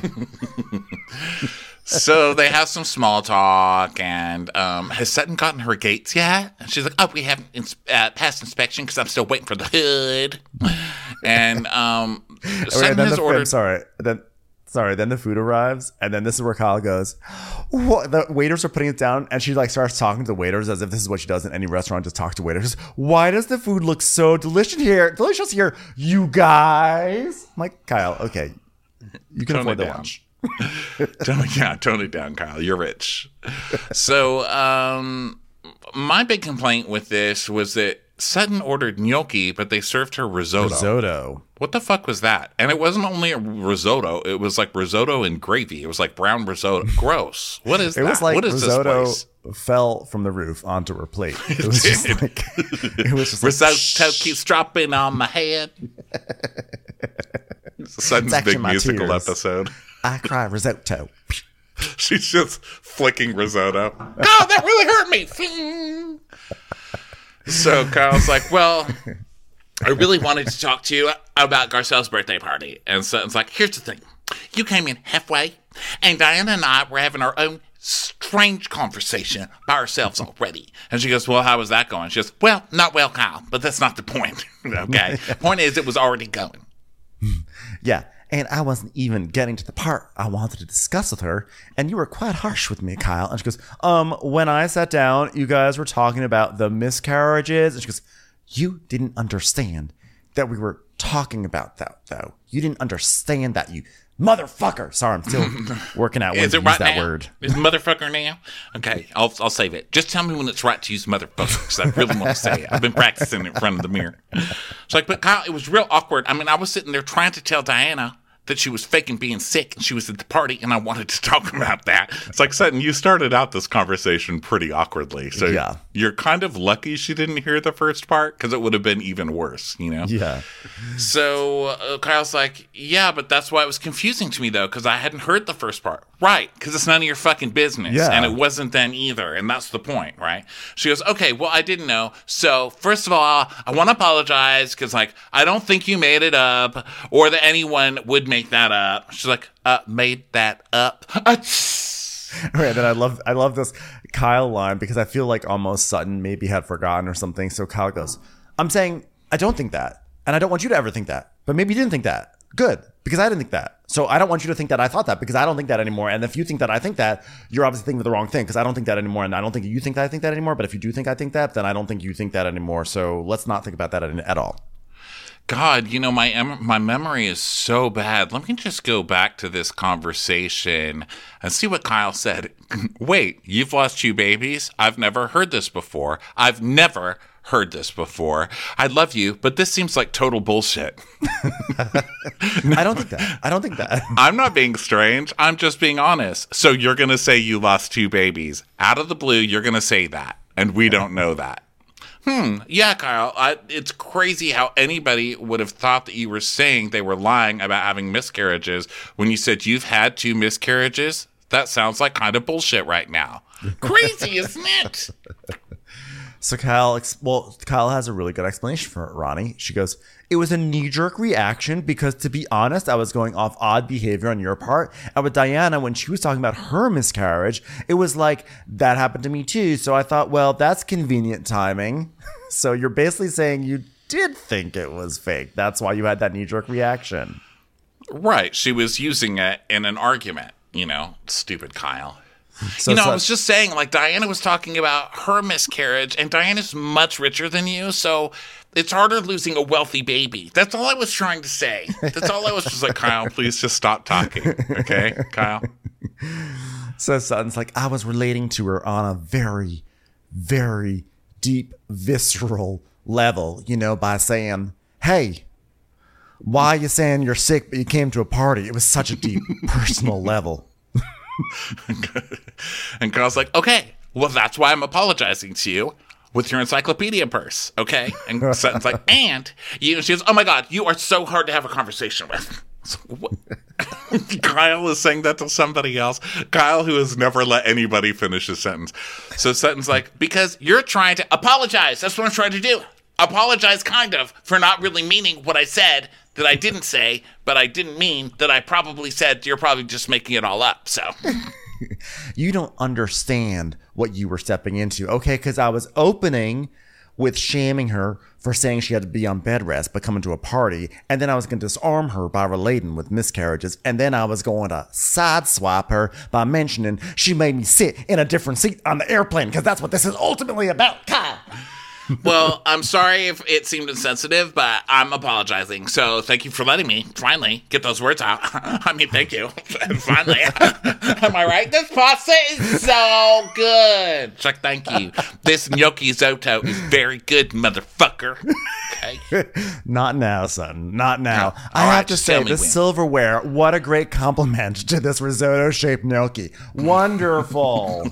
So they have some small talk, and um, has Sutton gotten her gates yet? And she's like, oh, we haven't ins- uh, passed inspection because I'm still waiting for the hood. And um, Sutton then has the, ordered... I'm sorry. Then, sorry, then the food arrives, and then this is where Kyle goes, what? The waiters are putting it down, and she like starts talking to the waiters as if this is what she does in any restaurant, just talk to waiters. Why does the food look so delicious here? Delicious here, you guys? I'm like, Kyle, okay, you can Tone afford the down. lunch. tone, yeah, tone it down, Kyle. You're rich. So, um, my big complaint with this was that Sutton ordered gnocchi, but they served her risotto. Risotto. What the fuck was that? And it wasn't only a risotto; it was like risotto and gravy. It was like brown risotto. Gross. What is it that? Was like what is risotto this place? Fell from the roof onto her plate. It was just like it was just risotto like, keeps dropping on my head. Sutton's big musical tears. Episode. I cry risotto. She's just flicking risotto. Oh, that really hurt me. So Kyle's like, well, I really wanted to talk to you about Garcelle's birthday party. And Sutton's like, here's the thing. You came in halfway, and Diana and I were having our own strange conversation by ourselves already. And she goes, well, how was that going? She goes, well, not well, Kyle, but that's not the point. Okay. Point is, it was already going. Yeah. And I wasn't even getting to the part I wanted to discuss with her. And you were quite harsh with me, Kyle. And she goes, um, when I sat down, you guys were talking about the miscarriages. And she goes, you didn't understand that we were talking about that, though. You didn't understand that, you motherfucker. Sorry, I'm still working out when Is to it use right that now? word. Is motherfucker now? Okay, I'll I'll save it. Just tell me when it's right to use motherfucker, because I really want to say it. I've been practicing in front of the mirror. It's like, but Kyle, it was real awkward. I mean, I was sitting there trying to tell Diana that she was faking being sick and she was at the party, and I wanted to talk about that. It's like, Sutton, you started out this conversation pretty awkwardly. So yeah. you're kind of lucky she didn't hear the first part because it would have been even worse, you know? Yeah. So uh, Kyle's like, yeah, but that's why it was confusing to me, though, because I hadn't heard the first part. Right, because it's none of your fucking business. Yeah. And it wasn't then either, and that's the point, right? She goes, okay, well, I didn't know. So first of all, I want to apologize because, like, I don't think you made it up or that anyone would make that up. She's like, uh, made that up? Right, and I love I love this Kyle line because I feel like almost Sutton maybe had forgotten or something. So Kyle goes, I'm saying I don't think that. And I don't want you to ever think that. But maybe you didn't think that. Good. Because I didn't think that. So I don't want you to think that I thought that because I don't think that anymore. And if you think that I think that, you're obviously thinking of the wrong thing because I don't think that anymore. And I don't think you think that I think that anymore. But if you do think I think that, then I don't think you think that anymore. So let's not think about that at, at all. God, you know, my my memory is so bad. Let me just go back to this conversation and see what Kyle said. Wait, you've lost two babies? I've never heard this before. I've never heard this before. I love you, but this seems like total bullshit. I don't think that. I don't think that. I'm not being strange. I'm just being honest. So you're going to say you lost two babies. Out of the blue, you're going to say that. And we don't know that. Hmm. Yeah, Kyle, I, it's crazy how anybody would have thought that you were saying they were lying about having miscarriages when you said you've had two miscarriages. That sounds like kind of bullshit right now. Crazy, isn't it? So Kyle, well, Kyle has a really good explanation for it, Ronnie. She goes, it was a knee-jerk reaction because, to be honest, I was going off odd behavior on your part. And with Diana, when she was talking about her miscarriage, it was like, that happened to me too. So I thought, well, that's convenient timing. So you're basically saying you did think it was fake. That's why you had that knee-jerk reaction. Right. She was using it in an argument, you know, stupid Kyle. So, you know, so, I was just saying, like, Diana was talking about her miscarriage, and Diana's much richer than you, so it's harder losing a wealthy baby. That's all I was trying to say. That's all I was just like, Kyle, please just stop talking. Okay, Kyle? So Sutton's like, I was relating to her on a very, very deep, visceral level, you know, by saying, hey, why are you saying you're sick, but you came to a party? It was such a deep, personal level. And Kyle's like, okay, well, that's why I'm apologizing to you with your encyclopedia purse, okay? And Sutton's like, and you, she goes, oh my God, you are so hard to have a conversation with. So, what? Kyle is saying that to somebody else. Kyle, who has never let anybody finish a sentence. So Sutton's like, because you're trying to apologize. That's what I'm trying to do. Apologize, kind of, for not really meaning what I said that I didn't say, but I didn't mean that I probably said. You're probably just making it all up, so. You don't understand what you were stepping into, okay? Because I was opening with shaming her for saying she had to be on bed rest but coming to a party, and then I was going to disarm her by relating with miscarriages, and then I was going to sideswipe her by mentioning she made me sit in a different seat on the airplane because that's what this is ultimately about. Kyle. Well, I'm sorry if it seemed insensitive, but I'm apologizing. So thank you for letting me finally get those words out. I mean, thank you. Finally. Am I right? This pasta is so good. Chuck, thank you. This gnocchi risotto is very good, motherfucker. Okay. Not now, son. Not now. No. I All have right, to just say, tell me the when. silverware, what a great compliment to this risotto-shaped gnocchi. Wonderful.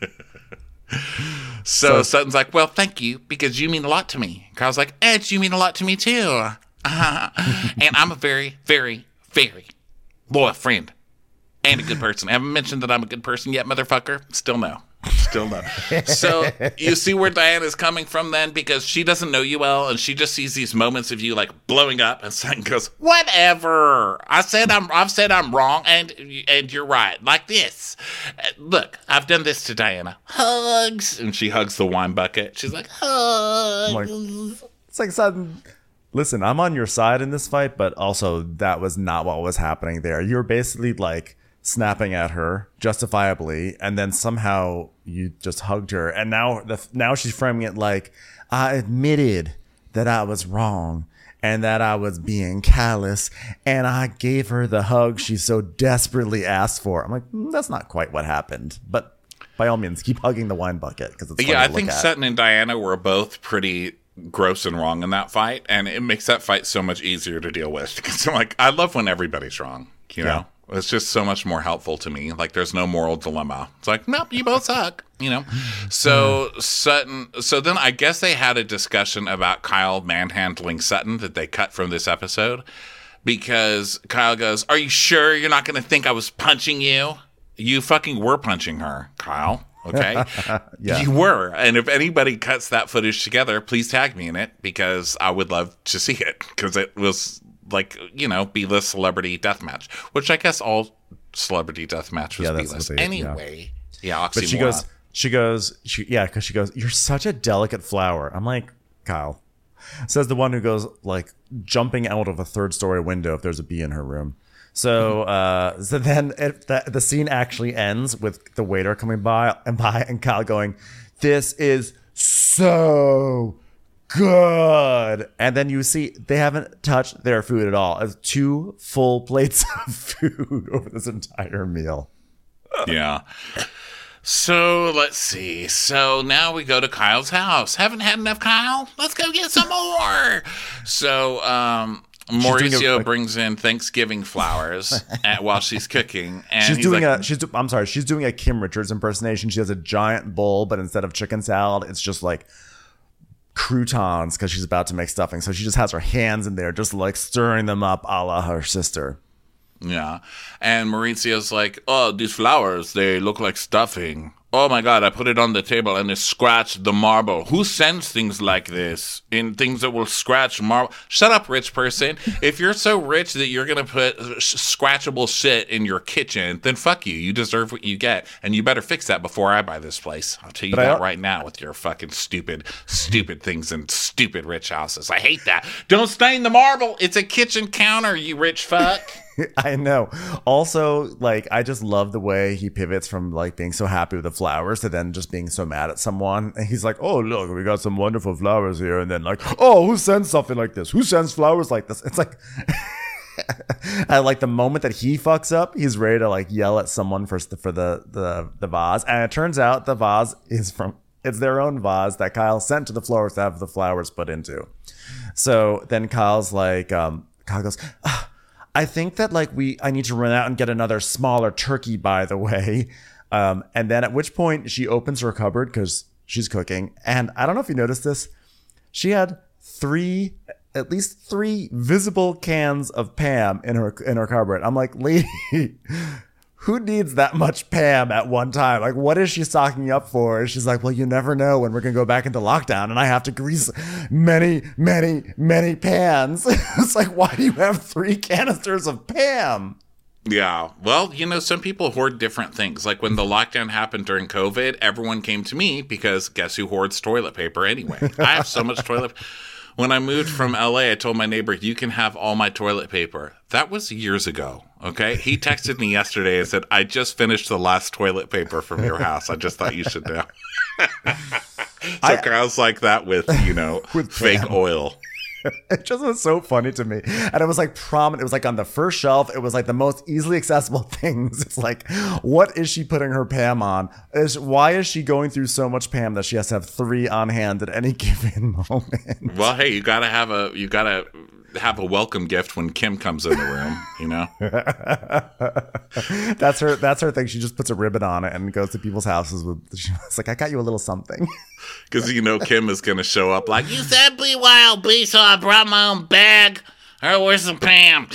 So, so Sutton's like, well, thank you, because you mean a lot to me. Kyle's like, Ed, you mean a lot to me, too. Uh, and I'm a very, very, very loyal friend and a good person. I haven't mentioned that I'm a good person yet, motherfucker. Still no. Still no. So you see where Diana's coming from then, because she doesn't know you well, and she just sees these moments of you like blowing up, and Sutton goes, whatever. I said I'm I've said I'm wrong, and and you're right. Like this. Look, I've done this to Diana. Hugs. And she hugs the wine bucket. She's like, hugs. Like, it's like Sutton. Listen, I'm on your side in this fight, but also that was not what was happening there. You're basically like snapping at her justifiably, and then somehow you just hugged her, and now the now she's framing it like, I admitted that I was wrong and that I was being callous, and I gave her the hug she so desperately asked for. I'm like, mm, that's not quite what happened, but by all means, keep hugging the wine bucket because it's funny yeah. I to look think at. Sutton and Diana were both pretty gross and wrong in that fight, and it makes that fight so much easier to deal with because I'm like, I love when everybody's wrong, you Yeah. know. It's just so much more helpful to me. Like, there's no moral dilemma. It's like, nope, you both suck, you know? So Sutton, so then I guess they had a discussion about Kyle manhandling Sutton that they cut from this episode, because Kyle goes, are you sure you're not going to think I was punching you? You fucking were punching her, Kyle. Okay? Yeah. You were. And if anybody cuts that footage together, please tag me in it, because I would love to see it, because it was like, you know, B-list celebrity deathmatch, which I guess all celebrity deathmatch was Yeah, that's B-list what they- anyway. Yeah, yeah, But she goes, she goes, she, yeah, because she goes, you're such a delicate flower. I'm like, Kyle. Says the one who goes, like, jumping out of a third story window if there's a bee in her room. So, uh, so then it, the, the scene actually ends with the waiter coming by and by and Kyle going, this is so good. And then you see they haven't touched their food at all. It's two full plates of food over this entire meal. Yeah. So let's see. So now we go to Kyle's house. Haven't had enough, Kyle? Let's go get some more. So um, Mauricio a, brings in Thanksgiving flowers at, while she's cooking, and she's he's doing like, a. She's. I'm sorry. She's doing a Kim Richards impersonation. She has a giant bowl, but instead of chicken salad, it's just like croutons because she's about to make stuffing. So she just has her hands in there, just like stirring them up, a la her sister. Yeah. And Mauricio's like, oh, these flowers, they look like stuffing. Oh my God, I put it on the table and it scratched the marble. Who sends things like this in things that will scratch marble? Shut up, rich person. If you're so rich that you're going to put scratchable shit in your kitchen, then fuck you. You deserve what you get. And you better fix that before I buy this place. I'll tell you But that I, right now with your fucking stupid, stupid things in stupid rich houses. I hate that. Don't stain the marble. It's a kitchen counter, you rich fuck. I know. Also, like, I just love the way he pivots from like being so happy with the flowers to then just being so mad at someone. And he's like, oh, look, we got some wonderful flowers here. And then like, oh, who sends something like this? Who sends flowers like this? It's like, at like the moment that he fucks up, he's ready to like yell at someone for, for the, the, the vase. And it turns out the vase is from, it's their own vase that Kyle sent to the florist to have the flowers put into. So then Kyle's like, um, Kyle goes, ah, I think that like we, I need to run out and get another smaller turkey, by the way. Um, and then at which point she opens her cupboard because she's cooking. And I don't know if you noticed this. She had three, at least three visible cans of Pam in her, in her cupboard. I'm like, lady, who needs that much Pam at one time? Like, what is she stocking up for? And she's like, well, you never know when we're going to go back into lockdown and I have to grease many, many, many pans. It's like, why do you have three canisters of Pam? Yeah. Well, you know, some people hoard different things. Like when the lockdown happened during COVID, everyone came to me because guess who hoards toilet paper anyway? I have so much toilet paper. When I moved from L A, I told my neighbor, you can have all my toilet paper. That was years ago, okay? He texted me yesterday and said, I just finished the last toilet paper from your house. I just thought you should know. So I, Kyle's like that with, you know, with fake Pam. Oil. It just was so funny to me. And it was like prominent. It was like on the first shelf. It was like the most easily accessible things. It's like, what is she putting her Pam on? Is why is she going through so much Pam that she has to have three on hand at any given moment? Well, hey, you gotta have a you gotta have a welcome gift when Kim comes in the room, you know? That's her that's her thing. She just puts a ribbon on it and goes to people's houses with it's like, I got you a little something. Because you know Kim is gonna show up like, you said be wild, be, so I brought my own bag. All right, where's some Pam?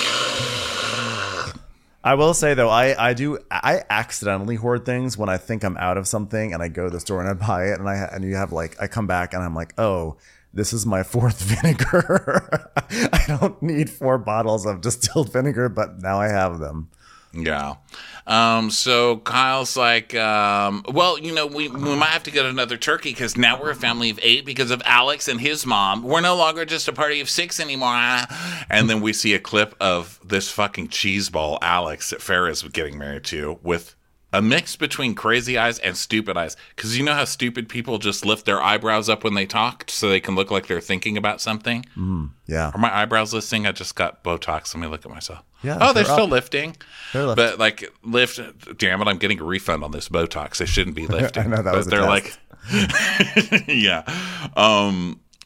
I will say though, I, I do I accidentally hoard things when I think I'm out of something and I go to the store and I buy it and I and you have like I come back and I'm like, oh, this is my fourth vinegar. I don't need four bottles of distilled vinegar, but now I have them. Yeah. Um, so Kyle's like, um, well, you know, we, we might have to get another turkey because now we're a family of eight because of Alex and his mom. We're no longer just a party of six anymore. And then we see a clip of this fucking cheeseball Alex that Farrah's getting married to with a mix between crazy eyes and stupid eyes. Because you know how stupid people just lift their eyebrows up when they talk so they can look like they're thinking about something? Mm, yeah. Are my eyebrows lifting? I just got Botox. Let me look at myself. Yeah, oh, they're, they're still up. lifting. They're lifting. But like lift, damn it, I'm getting a refund on this Botox. They shouldn't be lifting. I know that but was a they're test. like, yeah. Um,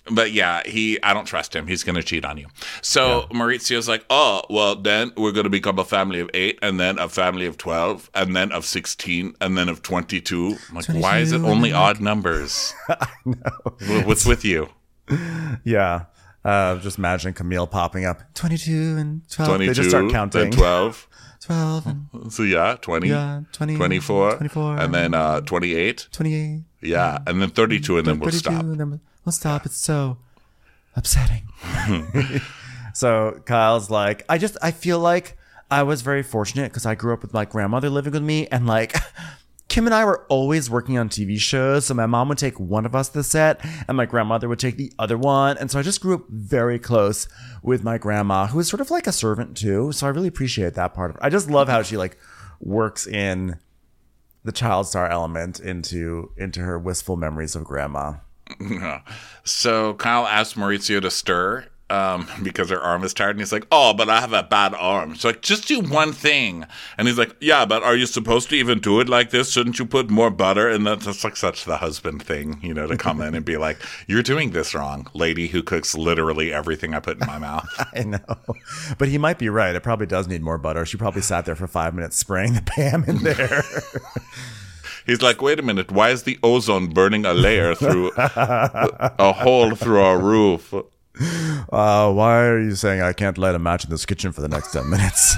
But yeah, he. I don't trust him. He's going to cheat on you. So yeah. Maurizio's like, oh, well, then we're going to become a family of eight, and then a family of twelve, and then of sixteen, and then of twenty-two. I'm like, why is it only odd numbers? I know. What's with you? Yeah. Uh, just imagine Camille popping up. twenty-two and twelve. twenty-two, they just start counting. Then twelve. twelve. And, so yeah, twenty. Yeah, twenty. twenty-four. twenty-four. And then uh, twenty-eight. twenty-eight. Yeah, and then thirty-two, and then we'll stop. And then we'll stop. It's so upsetting. So Kyle's like, I just, I feel like I was very fortunate because I grew up with my grandmother living with me, and like Kim and I were always working on T V shows. So my mom would take one of us to the set, and my grandmother would take the other one. And so I just grew up very close with my grandma, who was sort of like a servant too. So I really appreciate that part of it. I just love how she like works in the child star element into into her wistful memories of grandma. So Kyle asks Maurizio to stir um, because her arm is tired, and he's like, oh, but I have a bad arm. So like, just do one thing. And he's like, yeah, but are you supposed to even do it like this? Shouldn't you put more butter? And that's, that's like such the husband thing, you know, to come in and be like, you're doing this wrong, lady who cooks literally everything I put in my mouth. I know. But he might be right. It probably does need more butter. She probably sat there for five minutes spraying the Pam in there. He's like, wait a minute, why is the ozone burning a layer through a, a hole through our roof? Uh, why are you saying I can't light a match in this kitchen for the next ten minutes?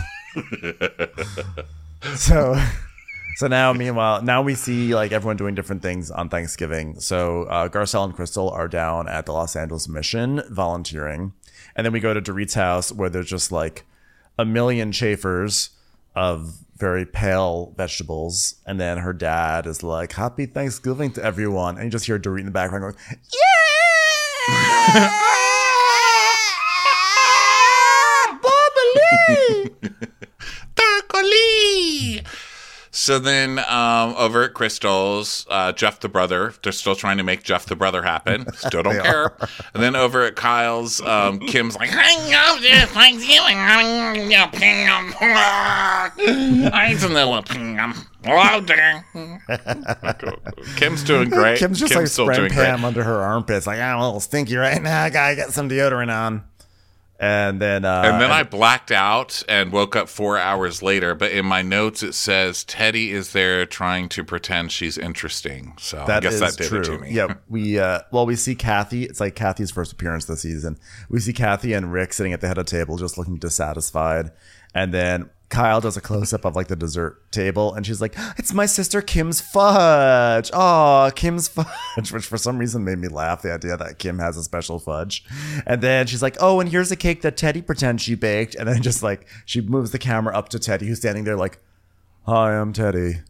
so, so now, meanwhile, now we see like everyone doing different things on Thanksgiving. So uh, Garcelle and Crystal are down at the Los Angeles Mission volunteering. And then we go to Dorit's house where there's just like a million chafers of very pale vegetables, and then her dad is like, happy Thanksgiving to everyone, and you just hear Dorit in the background going, yeah, bubbly, Turkey. So then um, over at Crystal's, uh, Jeff the brother, they're still trying to make Jeff the brother happen. Still don't care. Are. And then over at Kyle's, um, Kim's like, I love this Thanksgiving. I ain't vanilla Pam. Kim's doing great. Kim's just Kim's like still spraying doing Pam great. under her armpits. Like, I'm a little stinky right now. I gotta get some deodorant on. And then, uh, and then I blacked out and woke up four hours later. But in my notes, it says Teddy is there trying to pretend she's interesting. So I guess that did true. it to me. Yeah, we uh, well, we see Kathy. It's like Kathy's first appearance this season. We see Kathy and Rick sitting at the head of the table, just looking dissatisfied. And then Kyle does a close up of like the dessert table, and she's like, "It's my sister Kim's fudge." Oh, Kim's fudge, which for some reason made me laugh. The idea that Kim has a special fudge, and then she's like, "Oh, and here's a cake that Teddy pretends she baked," and then just like she moves the camera up to Teddy, who's standing there like, "Hi, I'm Teddy."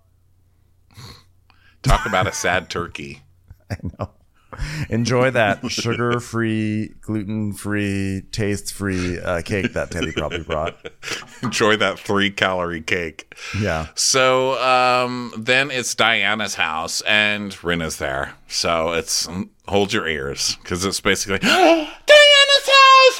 Talk about a sad turkey. I know. Enjoy that sugar-free, gluten-free, taste-free uh, cake that Teddy probably brought. Enjoy that three-calorie cake. Yeah. So um, then it's Diana's house, and Rinna's there. So it's hold your ears, because it's basically Diana's house.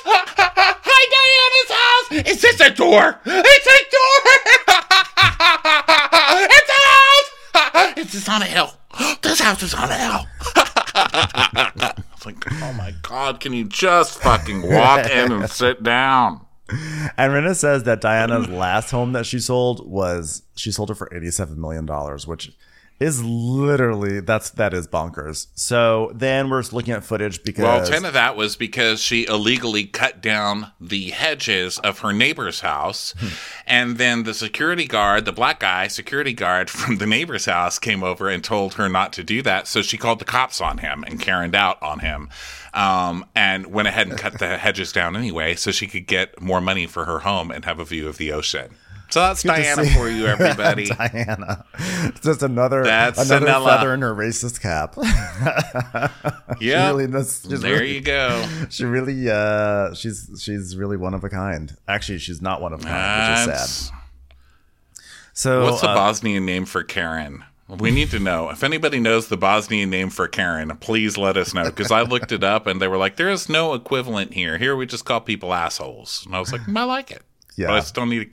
Hi, Diana's house. Is this a door? It's a door. It's a house. It's just on a hill. This house is on a hill. I was like, oh my God, can you just fucking walk in and sit down? And Rinna says that Diana's last home that she sold was, she sold it for eighty-seven million dollars, which is literally, that's, that is bonkers. So then we're looking at footage because... Well, ten of that was because she illegally cut down the hedges of her neighbor's house. Hmm. And then the security guard, the black guy, security guard from the neighbor's house came over and told her not to do that. So she called the cops on him and Karen'd out on him. Um, and went ahead and cut the hedges down anyway so she could get more money for her home and have a view of the ocean. So that's Diana for you, everybody. Diana. It's just another, that's another Sanella. feather in her racist cap. Yeah. Really, there really, you go. She really, uh, she's she's really one of a kind. Actually, she's not one of a kind, that's... which is sad. So, what's the uh, Bosnian name for Karen? We need to know. If anybody knows the Bosnian name for Karen, please let us know. Because I looked it up and they were like, there is no equivalent here. Here we just call people assholes. And I was like, I like it. Yeah. But I still need a Karen.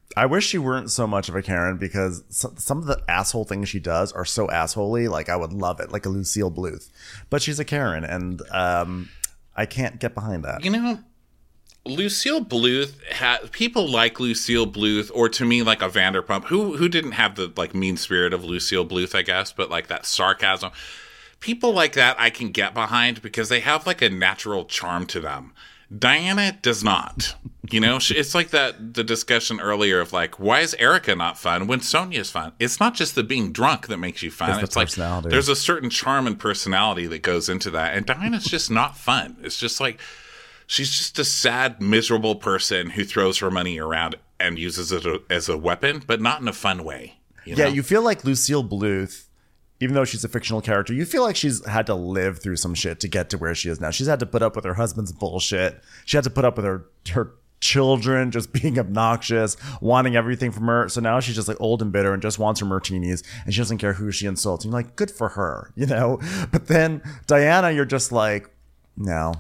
I wish she weren't so much of a Karen because some of the asshole things she does are so assholey. Like, I would love it, like a Lucille Bluth. But she's a Karen, and um, I can't get behind that. You know, Lucille Bluth, ha- people like Lucille Bluth, or to me, like a Vanderpump, who who didn't have the like mean spirit of Lucille Bluth, I guess, but like that sarcasm. People like that I can get behind because they have like a natural charm to them. Diana does not. You know, it's like that the discussion earlier of like, why is Erica not fun when Sonya's fun? It's not just the being drunk that makes you fun. It's, it's like there's a certain charm and personality that goes into that. And Diana's just not fun. It's just like she's just a sad, miserable person who throws her money around and uses it as a weapon, but not in a fun way. You know? Yeah, you feel like Lucille Bluth, even though she's a fictional character, you feel like she's had to live through some shit to get to where she is now. She's had to put up with her husband's bullshit. She had to put up with her her children just being obnoxious, wanting everything from her. So now she's just like old and bitter and just wants her martinis, and she doesn't care who she insults. And you're like, good for her, you know? But then Diana, you're just like, no.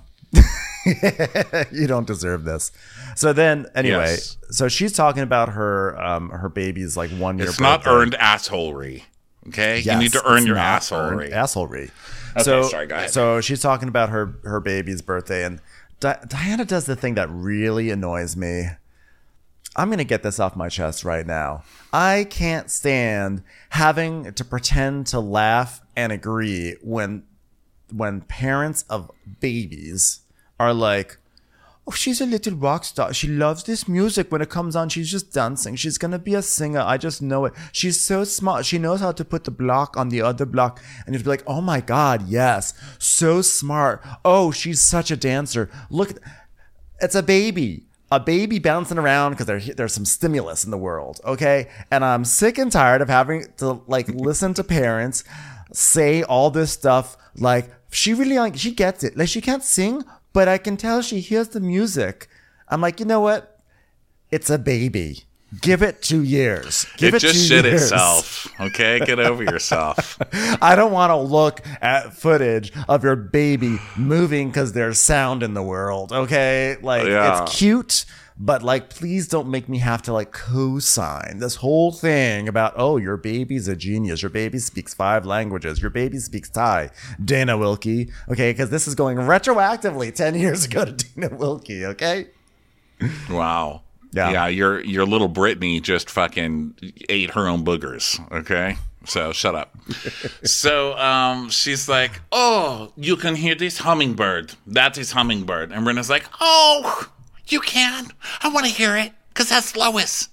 You don't deserve this. So then, anyway, yes. So she's talking about her um, her baby's like one year. It's birthday. Not earned assholery. Okay, yes, you need to earn your assholery. Assholery. Okay, so, sorry, go ahead. So she's talking about her her baby's birthday, and Di- Diana does the thing that really annoys me. I'm gonna get this off my chest right now. I can't stand having to pretend to laugh and agree when when parents of babies are like, oh, she's a little rock star. She loves this music. When it comes on, she's just dancing. She's going to be a singer. I just know it. She's so smart. She knows how to put the block on the other block. And you'd be like, oh my God, yes. So smart. Oh, she's such a dancer. Look, it's a baby. A baby bouncing around because there, there's some stimulus in the world, okay? And I'm sick and tired of having to, like, listen to parents say all this stuff like, she really, like, she gets it. Like, she can't sing, but I can tell she hears the music. I'm like, you know what? It's a baby. Give it two years. Give it, it just two shit years. itself. Okay, get over yourself. I don't want to look at footage of your baby moving because there's sound in the world. Okay, like yeah. It's cute, but like, please don't make me have to like co-sign this whole thing about, oh, your baby's a genius. Your baby speaks five languages. Your baby speaks Thai. Dana Wilkie. Okay, because this is going retroactively ten years ago to Dana Wilkie. Okay. Wow. Yeah. yeah, your your little Brittany just fucking ate her own boogers, okay? So shut up. So um, she's like, oh, you can hear this hummingbird. That is hummingbird. And Brenna's like, oh, you can? I want to hear it because that's Lois.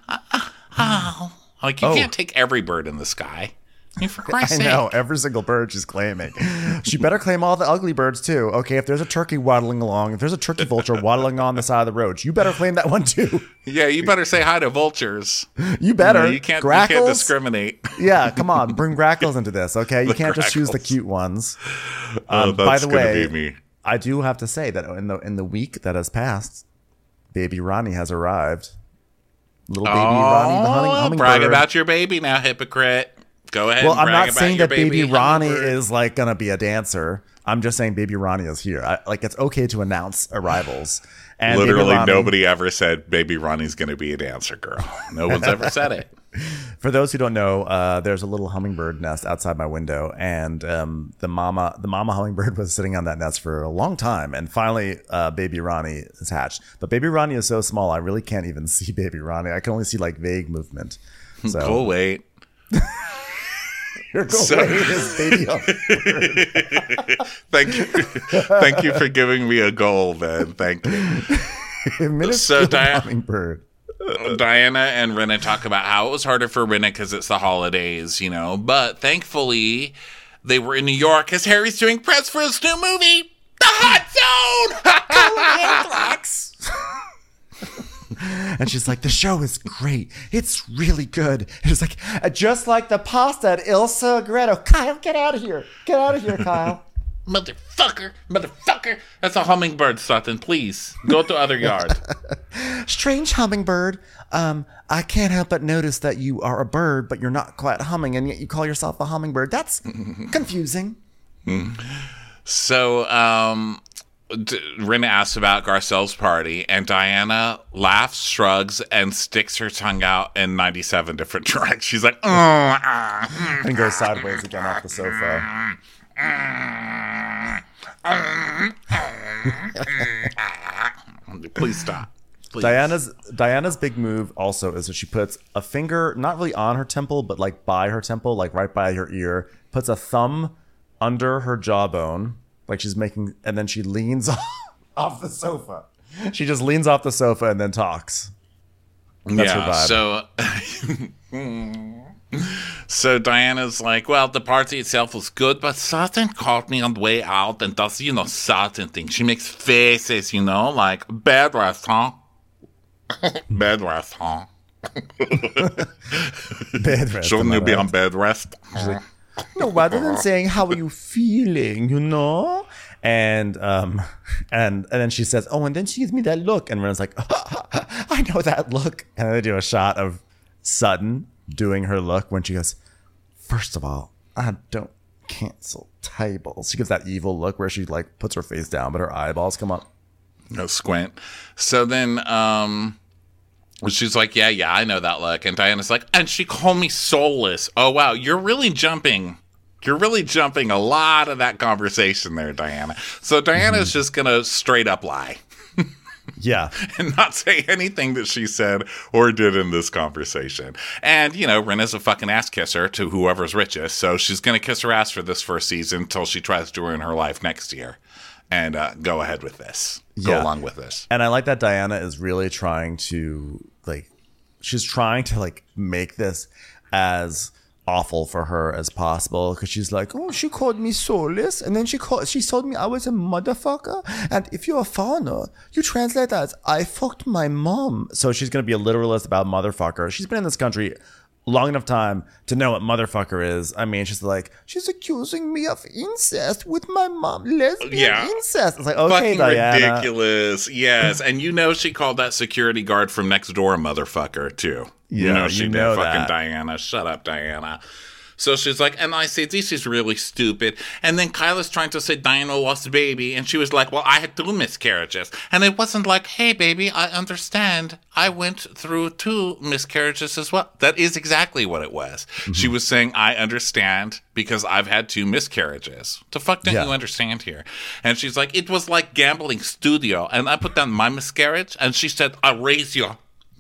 Oh. Like, you oh. can't take every bird in the sky. I mean, for Christ's I know, sake. every single bird she's claiming. She better claim all the ugly birds too. Okay, if there's a turkey waddling along, if there's a turkey vulture waddling on the side of the road, you better claim that one too. Yeah, you better say hi to vultures. You better. You, know, you, can't, you can't discriminate. Yeah, come on, bring grackles into this, okay? You The can't grackles. just choose the cute ones. Oh, Um, that's by the gonna way, be me. I do have to say that in the in the week that has passed, baby Ronnie has arrived. Little baby oh, Ronnie, the humming, hummingbird. Brag about your baby now, hypocrite. Go ahead. Well, and I'm brag not about saying your that baby, Ronnie hummingbird. is like gonna be a dancer. I'm just saying baby Ronnie is here. I, like it's okay to announce arrivals. And literally baby Ronnie, nobody ever said baby Ronnie's going to be a dancer, girl. No one's ever said it. For those who don't know, uh, there's a little hummingbird nest outside my window, and um, the mama, the mama hummingbird was sitting on that nest for a long time, and finally, uh, baby Ronnie is hatched. But baby Ronnie is so small, I really can't even see baby Ronnie. I can only see like vague movement. So Cool, wait. You're going So- his baby hummingbird. Thank you. Thank you for giving me a goal, man. Thank you. Minuscule So Diana- hummingbird. Diana and Rinna talk about how it was harder for Rinna because it's the holidays, you know. But thankfully, they were in New York as Harry's doing press for his new movie, The Hot Zone. And she's like, the show is great. It's really good. And it's like, just like the pasta at Il Segreto. Kyle, get out of here. Get out of here, Kyle. Motherfucker, motherfucker. That's a hummingbird, Sutton. Please go to other yard. Strange hummingbird. Um, I can't help but notice that you are a bird, but you're not quite humming, and yet you call yourself a hummingbird. That's confusing. So, um, D- Rinna asks about Garcelle's party, and Diana laughs, shrugs, and sticks her tongue out in ninety-seven different directions. She's like, oh, uh, and goes sideways again off the sofa. Please stop. Please. Diana's Diana's big move also is that she puts a finger not really on her temple, but like by her temple, like right by her ear, puts a thumb under her jawbone, like she's making, and then she leans off the sofa. She just leans off the sofa and then talks. That's yeah, her vibe. So so Diana's like, well, the party itself was good, but Sutton caught me on the way out and does, you know, Sutton things. She makes faces, you know, like, bed rest, huh? Bed rest, huh? Bed rest. Shouldn't you be on bed rest? Like, no, rather than saying, how are you feeling, you know? And um, and and then she says, oh, and then she gives me that look. And Renna's like, oh, I know that look. And then they do a shot of Sutton doing her look when she goes, first of all, I don't cancel tables. She gives that evil look where she like puts her face down, but her eyeballs come up. No squint. So then um, she's like, yeah, yeah, I know that look. And Diana's like, and she called me soulless. Oh, wow. You're really jumping. You're really jumping a lot of that conversation there, Diana. So Diana's mm-hmm. just going to straight up lie. Yeah. And not say anything that she said or did in this conversation. And, you know, Rinna's a fucking ass kisser to whoever's richest. So she's going to kiss her ass for this first season until she tries to ruin her life next year. And uh, go ahead with this. Go yeah. along with this. And I like that Diana is really trying to, like, she's trying to, like, make this as awful for her as possible, because she's like, oh, she called me soulless, and then she called she told me I was a motherfucker, and if you're a foreigner, you translate that as I fucked my mom. So she's gonna be a literalist about motherfucker. She's been in this country long enough time to know what motherfucker is. I mean, she's like, she's accusing me of incest with my mom. Lesbian yeah. incest. It's like, okay, fucking Diana. ridiculous. Yes. And you know she called that security guard from next door a motherfucker, too. Yeah, you know she you did. know Fucking that. Diana. Shut up, Diana. So she's like, and I say, this is really stupid. And then Kyla's trying to say Diana lost a baby. And she was like, well, I had two miscarriages. And it wasn't like, hey, baby, I understand. I went through two miscarriages as well. That is exactly what it was. Mm-hmm. She was saying, I understand because I've had two miscarriages. The fuck don't yeah. you understand here? And she's like, it was like gambling studio. And I put down my miscarriage. And she said, I raise you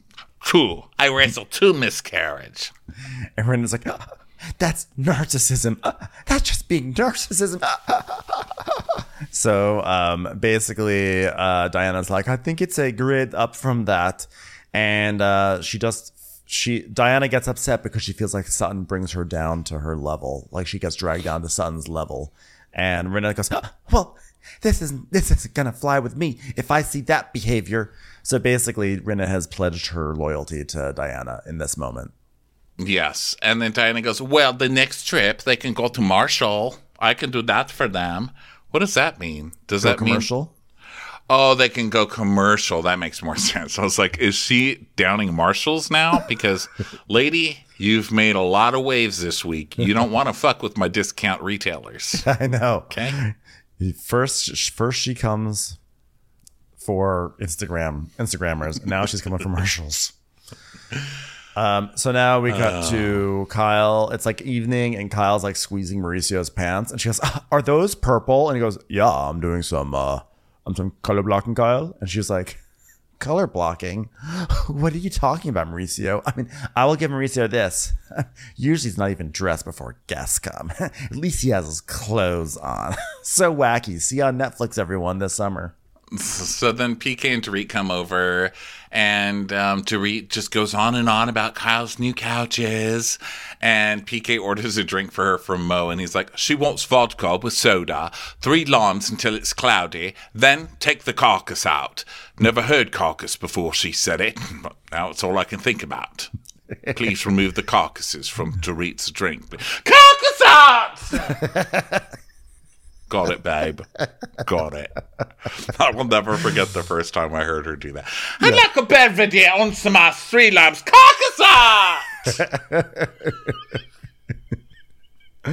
two. I raise you two miscarriage. And Renna's like, oh, that's narcissism. Uh, that's just being narcissism. So um, basically, uh, Diana's like, I think it's a grid up from that. And uh, she does, she, Diana gets upset because she feels like Sutton brings her down to her level. Like she gets dragged down to Sutton's level. And Rinna goes, oh, well, this isn't, this isn't going to fly with me if I see that behavior. So basically, Rinna has pledged her loyalty to Diana in this moment. Yes. And then Diana goes, well, the next trip, they can go to Marshall. I can do that for them. What does that mean? Does Go that commercial? mean? Oh, they can go commercial. That makes more sense. I was like, is she downing Marshalls now? Because, lady, you've made a lot of waves this week. You don't want to fuck with my discount retailers. I know. Okay. First, first she comes for Instagram, Instagrammers. Now she's coming for Marshalls. Um, so now we cut uh, to Kyle. It's like evening, and Kyle's like squeezing Mauricio's pants, and she goes, "Are those purple?" And he goes, "Yeah, I'm doing some, uh, I'm some color blocking, Kyle." And she's like, "Color blocking? What are you talking about, Mauricio? I mean, I will give Mauricio this. Usually, he's not even dressed before guests come. At least he has his clothes on. So wacky. See on Netflix, everyone, this summer." So then P K and Dorit come over, and um, Dorit just goes on and on about Kyle's new couches, and P K orders a drink for her from Mo, and he's like, she wants vodka with soda, three limes until it's cloudy, then take the carcass out. Never heard carcass before she said it, but now it's all I can think about. Please remove the carcasses from Dorit's drink. Carcass out! Got it, babe. Got it. I will never forget the first time I heard her do that. Yeah. I'd like a Belvedere on some uh, three lamps. Carcass!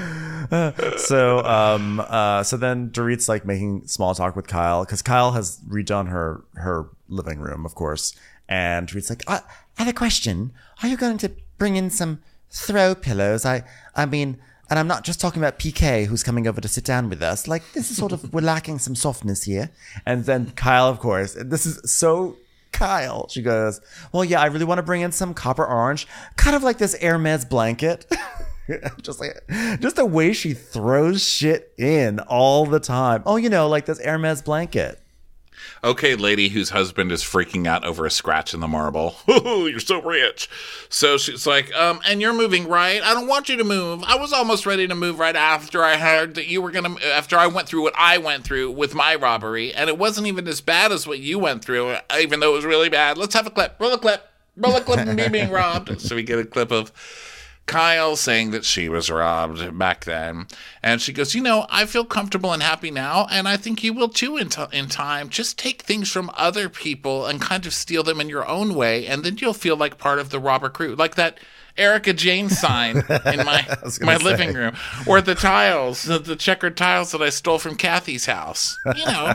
so, um, uh, so then Dorit's like making small talk with Kyle because Kyle has redone her her living room, of course. And Dorit's like, I, I have a question. Are you going to bring in some throw pillows? I, I mean, and I'm not just talking about P K, who's coming over to sit down with us. Like, this is sort of, we're lacking some softness here. And then Kyle, of course, this is so Kyle. She goes, well, yeah, I really want to bring in some copper orange, kind of like this Hermes blanket. just like, just the way she throws shit in all the time. Oh, you know, like this Hermes blanket. Okay, lady whose husband is freaking out over a scratch in the marble. Oh, you're so rich. So she's like, um, and you're moving, right? I don't want you to move. I was almost ready to move right after I heard that you were going to, after I went through what I went through with my robbery. And it wasn't even as bad as what you went through, even though it was really bad. Let's have a clip. Roll a clip. Roll a clip of me being robbed. So we get a clip of Kyle saying that she was robbed back then. And she goes, you know, I feel comfortable and happy now, and I think you will too in, t- in time. Just take things from other people and kind of steal them in your own way, and then you'll feel like part of the robber crew. Like that Erica Jane sign in my my say. living room. Or the tiles, the, the checkered tiles that I stole from Kathy's house. You know.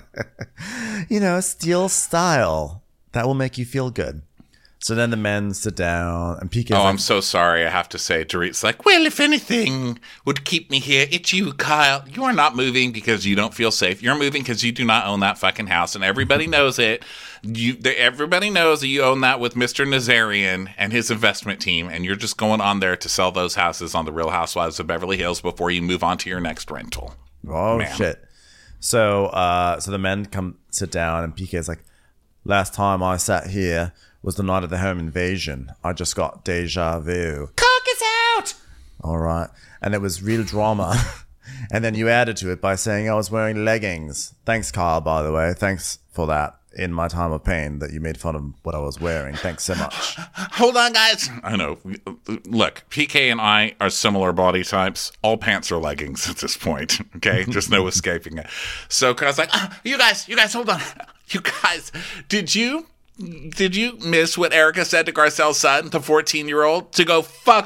You know, steal style. That will make you feel good. So then the men sit down, and P K's Oh, like, I'm so sorry. I have to say, Dorit's like, well, if anything would keep me here, it's you, Kyle. You are not moving because you don't feel safe. You're moving because you do not own that fucking house, and everybody knows it. You, they, everybody knows that you own that with Mister Nazarian and his investment team, and you're just going on there to sell those houses on the Real Housewives of Beverly Hills before you move on to your next rental. Oh, Man. shit. So, uh, so the men come sit down, and P K's like, last time I sat here was the night of the home invasion. I just got deja vu. Cock is out! All right. And it was real drama. And then you added to it by saying I was wearing leggings. Thanks, Kyle, by the way. Thanks for that in my time of pain that you made fun of what I was wearing. Thanks so much. Hold on, guys. I know. Look, P K and I are similar body types. All pants are leggings at this point. Okay? Just no escaping it. So Kyle's like, oh, you guys, you guys, hold on. You guys, did you... Did you miss what Erica said to Garcelle's son, the fourteen-year-old, to go fuck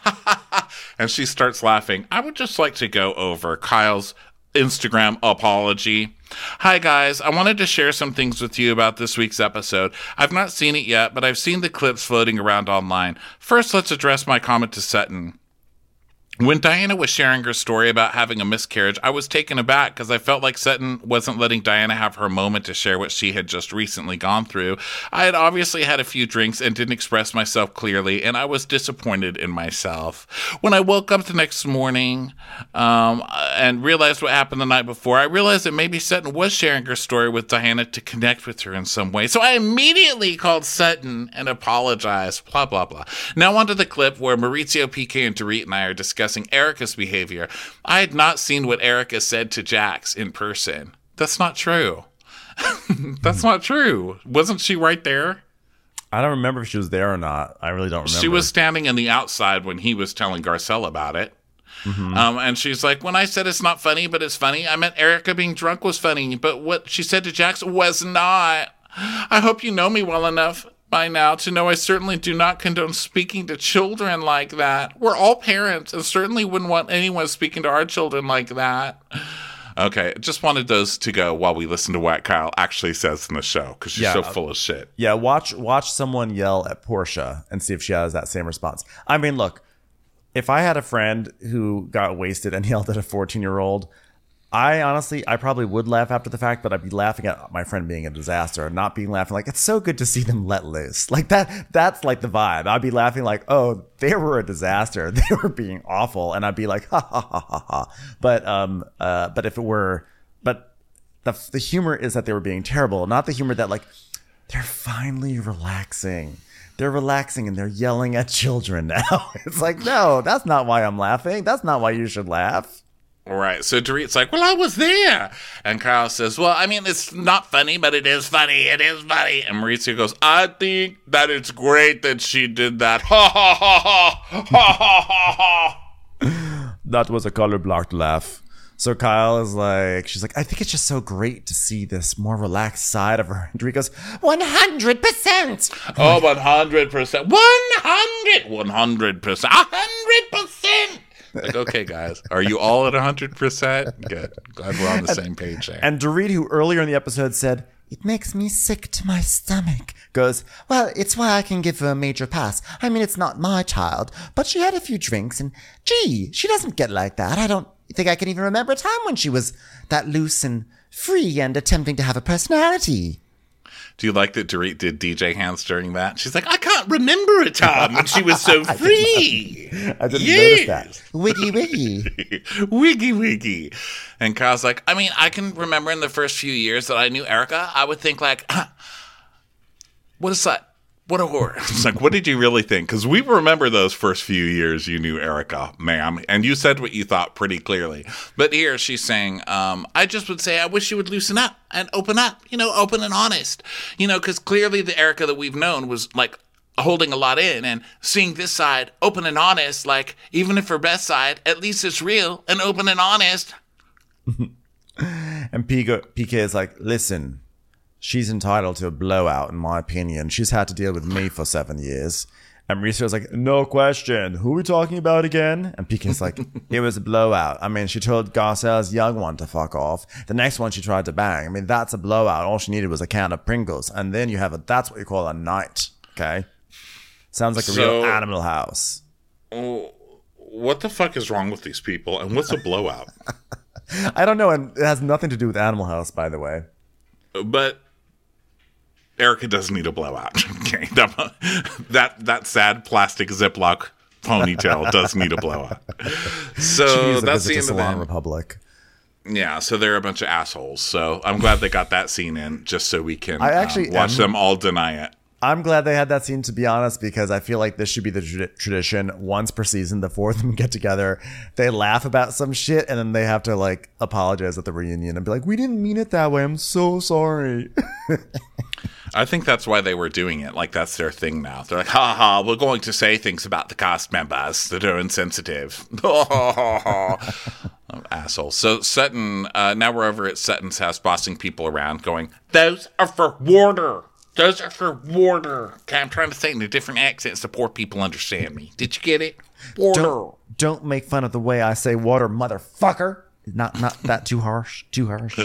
off? And she starts laughing. I would just like to go over Kyle's Instagram apology. Hi, guys. I wanted to share some things with you about this week's episode. I've not seen it yet, but I've seen the clips floating around online. First, let's address my comment to Sutton. When Diana was sharing her story about having a miscarriage, I was taken aback because I felt like Sutton wasn't letting Diana have her moment to share what she had just recently gone through. I had obviously had a few drinks and didn't express myself clearly, and I was disappointed in myself. When I woke up the next morning um, and realized what happened the night before, I realized that maybe Sutton was sharing her story with Diana to connect with her in some way. So I immediately called Sutton and apologized, blah, blah, blah. Now onto the clip where Maurizio, P K, and Dorit and I are discussing Erica's behavior. I had not seen what Erica said to Jax in person. That's not true. That's not true. Wasn't she right there? I don't remember if she was there or not. I really don't remember. She was standing on the outside when he was telling Garcelle about it. Mm-hmm. Um, and she's like, when I said it's not funny, but it's funny, I meant Erica being drunk was funny, but what she said to Jax was not. I hope you know me well enough by now to know I certainly do not condone speaking to children like that. We're all parents and certainly wouldn't want anyone speaking to our children like that. Okay, just wanted those to go while we listen to what Kyle actually says in the show because she's yeah, so full of shit. Yeah, watch watch someone yell at Portia and see if she has that same response. I mean, look, if I had a friend who got wasted and yelled at a fourteen-year-old, I honestly, I probably would laugh after the fact, but I'd be laughing at my friend being a disaster and not being laughing like, it's so good to see them let loose. Like that, that's like the vibe. I'd be laughing like, oh, they were a disaster. They were being awful. And I'd be like, ha ha ha ha ha. But, um, uh, but if it were, but the, the humor is that they were being terrible, not the humor that like, they're finally relaxing. They're relaxing and they're yelling at children now. It's like, no, that's not why I'm laughing. That's not why you should laugh. All right, so Dorit's like, well, I was there. And Kyle says, well, I mean, it's not funny, but it is funny. It is funny. And Maurizio goes, I think that it's great that she did that. Ha, ha, ha, ha, ha, ha, ha. That was a color-blocked laugh. So Kyle is like, she's like, I think it's just so great to see this more relaxed side of her. And Dorit goes, one hundred percent. Oh, one hundred percent. one hundred. one hundred percent. one hundred percent. Like, okay, guys, are you all at one hundred percent? Good. Glad we're on the same page there. And Dorit, who earlier in the episode said, "It makes me sick to my stomach," goes, "Well, it's why I can give her a major pass. I mean, it's not my child, but she had a few drinks, and gee, she doesn't get like that. I don't think I can even remember a time when she was that loose and free and attempting to have a personality." Do you like that Dorit did D J hands during that? She's like, I can't remember a time when she was so free. I didn't yes. notice that. Wiggy, wiggy. Wiggy, wiggy. And Kyle's like, I mean, I can remember in the first few years that I knew Erica, I would think like, what is that? What a whore. It's like, what did you really think? Because we remember those first few years you knew Erica, ma'am. And you said what you thought pretty clearly. But here she's saying, um, I just would say I wish you would loosen up and open up, you know, open and honest. You know, because clearly the Erica that we've known was like holding a lot in, and seeing this side open and honest, like even if her best side, at least it's real and open and honest. And P K is like, listen, she's entitled to a blowout, in my opinion. She's had to deal with me for seven years. And Mauricio's like, no question. Who are we talking about again? And P K's like, it was a blowout. I mean, she told Garcelle's young one to fuck off. The next one she tried to bang. I mean, that's a blowout. All she needed was a can of Pringles. And then you have a, that's what you call a night. Okay? Sounds like a so, real Animal House. Oh, what the fuck is wrong with these people? And what's a blowout? I don't know. And it has nothing to do with Animal House, by the way. But Erica does need a blowout. Okay, that, that that sad plastic Ziploc ponytail does need a blowout. So that's the end of the Republic. Yeah, so they're a bunch of assholes. So I'm glad they got that scene in, just so we can I actually um, watch am, them all deny it. I'm glad they had that scene, to be honest, because I feel like this should be the tra- tradition. Once per season, the four of them get together, they laugh about some shit, and then they have to like apologize at the reunion and be like, "We didn't mean it that way. I'm so sorry." I think that's why they were doing it. Like, that's their thing now. They're like, ha ha, we're going to say things about the cast members that are insensitive. Oh, asshole. So Sutton, uh, now we're over at Sutton's house, bossing people around, going, those are for water. Those are for water. Okay, I'm trying to say it in a different accent so poor people understand me. Did you get it? Water. Don't, don't make fun of the way I say water, motherfucker. Not, not that too harsh. Too harsh.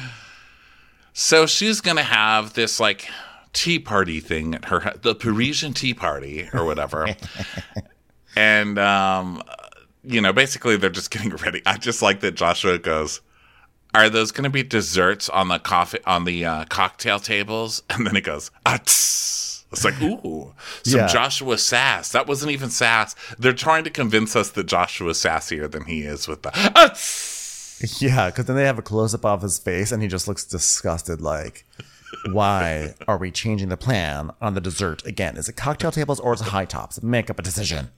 So she's going to have this, like, tea party thing at her, the Parisian tea party or whatever. And, um, you know, basically they're just getting ready. I just like that Joshua goes, are those going to be desserts on the coffee, on the uh, cocktail tables? And then he goes, ah, tss. It's like, ooh, some yeah. Joshua sass. That wasn't even sass. They're trying to convince us that Joshua's sassier than he is with the, ah, tss. Yeah, because then they have a close-up of his face, and he just looks disgusted, like, why are we changing the plan on the dessert again? Is it cocktail tables or is it high tops? Make up a decision.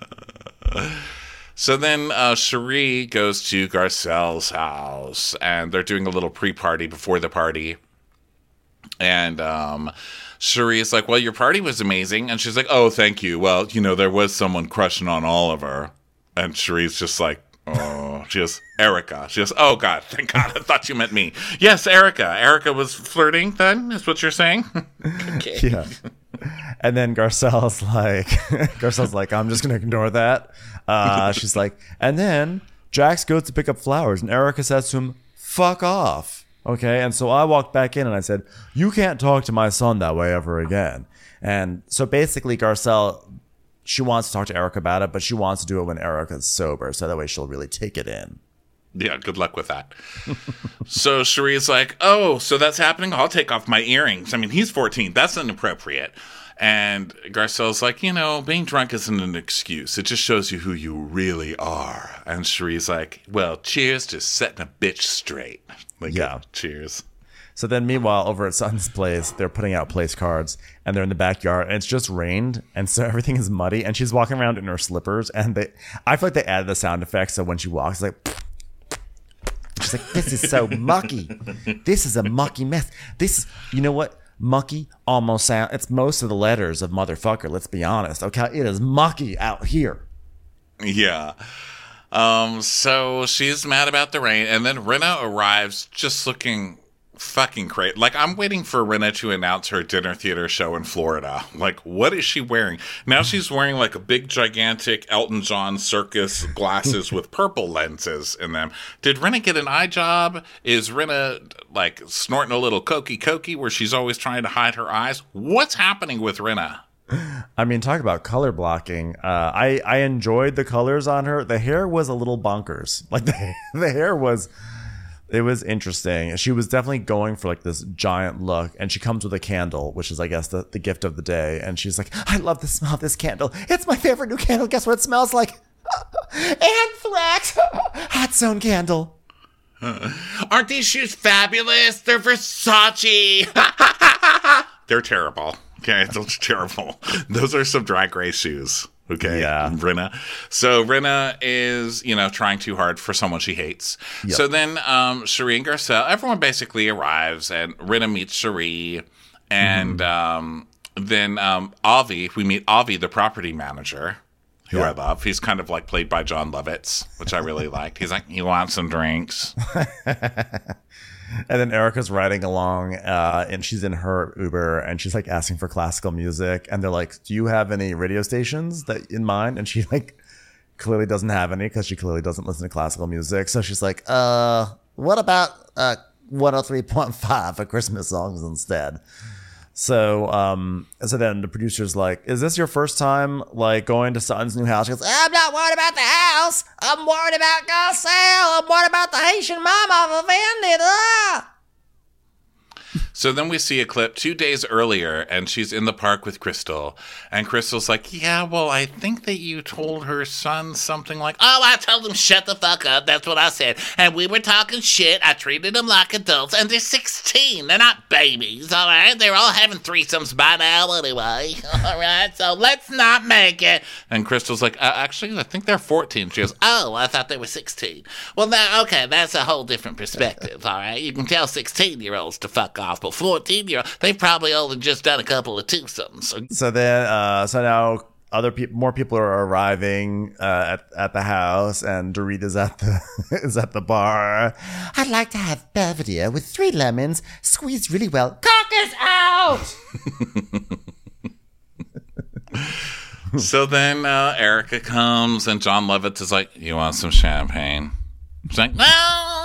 So then uh, Cherie goes to Garcelle's house, and they're doing a little pre-party before the party. And um, Cherie is like, well, your party was amazing. And she's like, oh, thank you. Well, you know, there was someone crushing on Oliver. And Cherie's just like, oh, she goes, Erica. She goes, oh, God, thank God. I thought you meant me. Yes, Erica. Erica was flirting then, is what you're saying? Okay. Yeah. And then Garcelle's like, Garcelle's like, I'm just going to ignore that. Uh, she's like, and then Jax goes to pick up flowers, and Erica says to him, fuck off. Okay. And so I walked back in and I said, you can't talk to my son that way ever again. And so basically Garcelle, she wants to talk to Erica about it, but she wants to do it when Erica's sober, so that way she'll really take it in. Yeah, good luck with that. So Cherie's like, oh, so that's happening? I'll take off my earrings. I mean, he's fourteen. That's inappropriate. And Garcelle's like, you know, being drunk isn't an excuse. It just shows you who you really are. And Cherie's like, well, cheers to setting a bitch straight. Like, yeah. Cheers. So then meanwhile, over at Sutton's place, they're putting out place cards, and they're in the backyard, and it's just rained, and so everything is muddy, and she's walking around in her slippers, and they, I feel like they added the sound effects, so when she walks, it's like, she's like, this is so mucky. This is a mucky mess. This, you know what? Mucky almost sound, it's most of the letters of motherfucker, let's be honest, okay? It is mucky out here. Yeah. Um, so she's mad about the rain, and then Rinna arrives just looking fucking crazy. Like, I'm waiting for Rinna to announce her dinner theater show in Florida. Like, what is she wearing? Now she's wearing, like, a big, gigantic Elton John circus glasses with purple lenses in them. Did Rinna get an eye job? Is Rinna, like, snorting a little cokey-cokey where she's always trying to hide her eyes? What's happening with Rinna? I mean, talk about color blocking. Uh, I, I enjoyed the colors on her. The hair was a little bonkers. Like, the, the hair was... It was interesting. She was definitely going for like this giant look, and she comes with a candle, which is, I guess, the, the gift of the day. And she's like, I love the smell of this candle. It's my favorite new candle. Guess what it smells like? Anthrax. Hot zone candle. Uh, aren't these shoes fabulous? They're Versace. They're terrible. Okay, those are terrible. Those are some Drag Race shoes. Okay, yeah. Rinna. So Rinna is, you know, trying too hard for someone she hates. Yep. So then um, Cherie and Garcelle, everyone basically arrives, and Rinna meets Cherie. And mm-hmm. um, then um, Avi, we meet Avi, the property manager, who yeah. I love. He's kind of like played by John Lovitz, which I really liked. He's like, you want some drinks? And then Erica's riding along, uh, and she's in her Uber, and she's like asking for classical music. And they're like, "Do you have any radio stations that in mind?" And she like clearly doesn't have any because she clearly doesn't listen to classical music. So she's like, "Uh, what about uh one oh three point five for Christmas songs instead?" So, um, so then the producer's like, "Is this your first time like going to Sutton's new house?" She goes, "I'm not worried about the house. I'm worried about Garcelle. I'm worried about the Haitian mama of Vendetta." So then we see a clip two days earlier, and she's in the park with Crystal. And Crystal's like, yeah, well, I think that you told her son something like, oh, I told him shut the fuck up. That's what I said. And we were talking shit. I treated them like adults. And they're sixteen. They're not babies, all right? They're all having threesomes by now anyway, all right? So let's not make it. And Crystal's like, uh, actually, I think they're fourteen. She goes, oh, I thought they were sixteen. Well, now, okay, that's a whole different perspective, all right? You can tell sixteen-year-olds to fuck off, but fourteen-year-olds, they've probably only just done a couple of twosomes. So, so then, uh, so now other people, more people are arriving uh, at at the house, and Dorit is at the is at the bar. I'd like to have Belvedere with three lemons, squeezed really well. Cock is out. So then uh, Erica comes, and John Lovitz is like, "You want some champagne?" She's like, "No,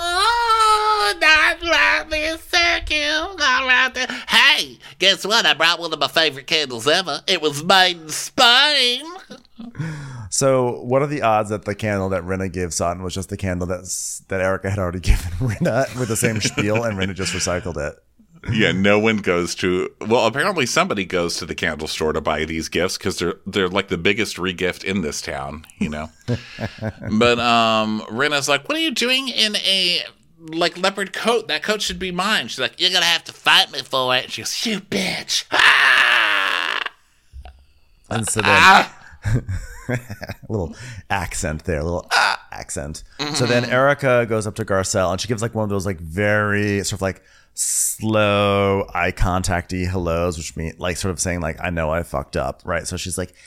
not right this second, not right there." Hey, guess what? I brought one of my favorite candles ever. It was made in Spain. So what are the odds that the candle that Rinna gave Sutton was just the candle that's, that Erica had already given Rinna with the same spiel, and Rinna just recycled it? Yeah, no one goes to... Well, apparently somebody goes to the candle store to buy these gifts because they're they're like the biggest regift in this town, you know? But um, Rinna's like, what are you doing in a like leopard coat? That coat should be mine. She's like, you're going to have to fight me for it. She goes, you bitch. Ah! And so then... Ah! a little accent there, a little ah! accent. Mm-hmm. So then Erica goes up to Garcelle, and she gives like one of those like very sort of like slow eye contacty hellos, which mean like sort of saying like, I know I fucked up, right? So she's like,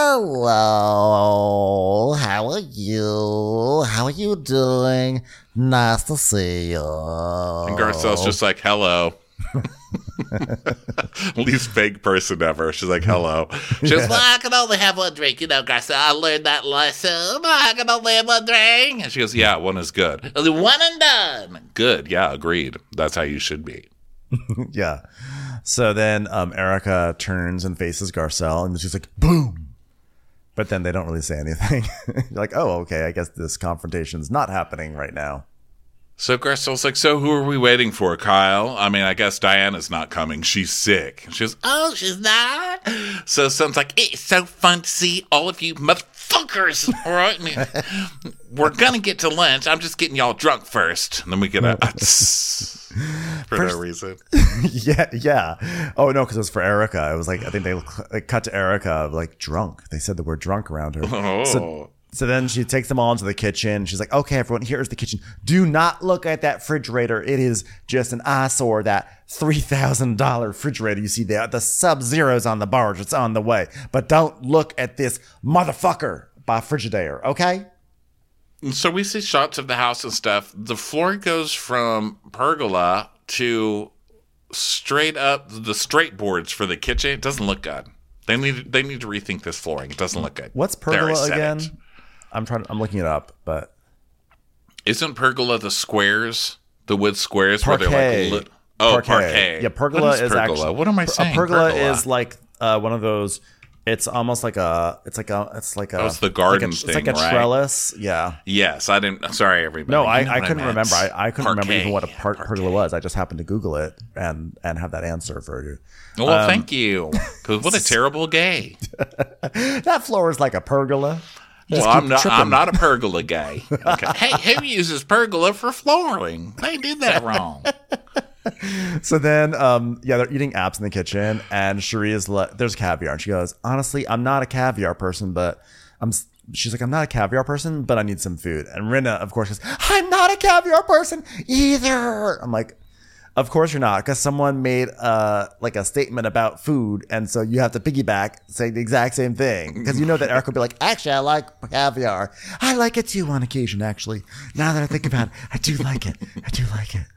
hello, how are you? How are you doing? Nice to see you. And Garcelle's just like, hello. Least fake person ever. She's like, hello. She goes, well, I can only have one drink. You know, Garcelle, I learned that lesson. I can only have one drink. And she goes, yeah, one is good. One and done. Good. Yeah, agreed. That's how you should be. Yeah. So then um, Erica turns and faces Garcelle, and she's like, boom. But then they don't really say anything. You're like, oh, okay, I guess this confrontation's not happening right now. So Garcelle's like, so who are we waiting for, Kyle? I mean, I guess Diana's not coming. She's sick. She goes, oh, she's not? So Son's like, it's so fun to see all of you motherfuckers. All right? We're going to get to lunch. I'm just getting y'all drunk first. And then we get a... for first, no reason. Yeah, yeah. Oh, no, because it was for Erica. It was like, I think they like, cut to Erica, like, drunk. They said the word drunk around her. Oh. So, So then she takes them all into the kitchen. She's like, okay, everyone, here's the kitchen. Do not look at that refrigerator. It is just an eyesore. That three thousand dollars refrigerator you see there. The Sub-Zero's on the barge. It's on the way. But don't look at this motherfucker by Frigidaire, okay? So we see shots of the house and stuff. The floor goes from pergola to straight up the straight boards for the kitchen. It doesn't look good. They need they need to rethink this flooring. It doesn't look good. What's pergola again? It. I'm trying. I'm looking it up, but isn't pergola the squares, the wood squares parquet. where they're like lit- oh parquet. parquet? Yeah, pergola what is, is pergola? actually What am I saying? A pergola, pergola is like uh, one of those. It's almost like a. It's like a. It's like a. Oh, it's the garden like a, thing, It's like a right? trellis. Yeah. Yes, I didn't. Sorry, everybody. No, I, you know I couldn't I remember. I, I couldn't parquet. remember even what a per- yeah, pergola was. I just happened to Google it and and have that answer for you. Well, um, thank you. Because what a terrible gay. That floor is like a pergola. Well, I'm not. Tripping. I'm not a pergola guy. Okay. Hey, who uses pergola for flooring? They did that wrong. So then, um, yeah, they're eating apps in the kitchen, and Cherie is le- there's caviar, and she goes, "Honestly, I'm not a caviar person, but I'm." She's like, "I'm not a caviar person, but I need some food." And Rinna, of course, goes, "I'm not a caviar person either." I'm like, "Of course you're not, because someone made uh like a statement about food, and so you have to piggyback, say the exact same thing, because you know that Eric will be like, actually, I like caviar. I like it too on occasion. Actually, now that I think about it, I do like it. I do like it."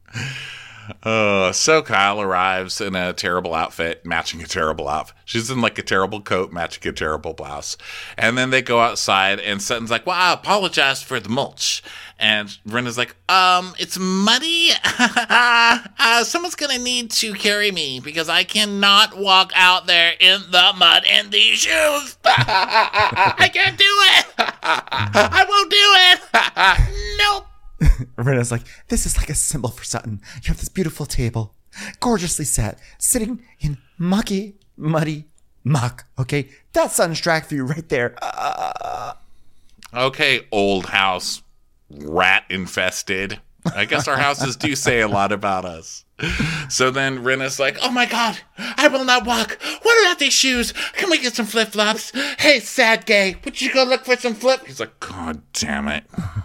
Uh, so Kyle arrives in a terrible outfit, matching a terrible outfit. She's in like a terrible coat, matching a terrible blouse. And then they go outside, and Sutton's like, "Well, I apologize for the mulch." And Rinna's like, um, it's muddy. uh, someone's going to need to carry me because I cannot walk out there in the mud in these shoes. I can't do it. I won't do it. Nope. Rinna's like, "This is like a symbol for Sutton. You have this beautiful table, gorgeously set, sitting in mucky, muddy muck. Okay, that's Sutton's track view right there." Uh... Okay, old house, rat infested. I guess our houses do say a lot about us. So then Rinna's like, "Oh my God, I will not walk. What about these shoes? Can we get some flip-flops? Hey, sad gay, would you go look for some flip?" He's like, "God damn it."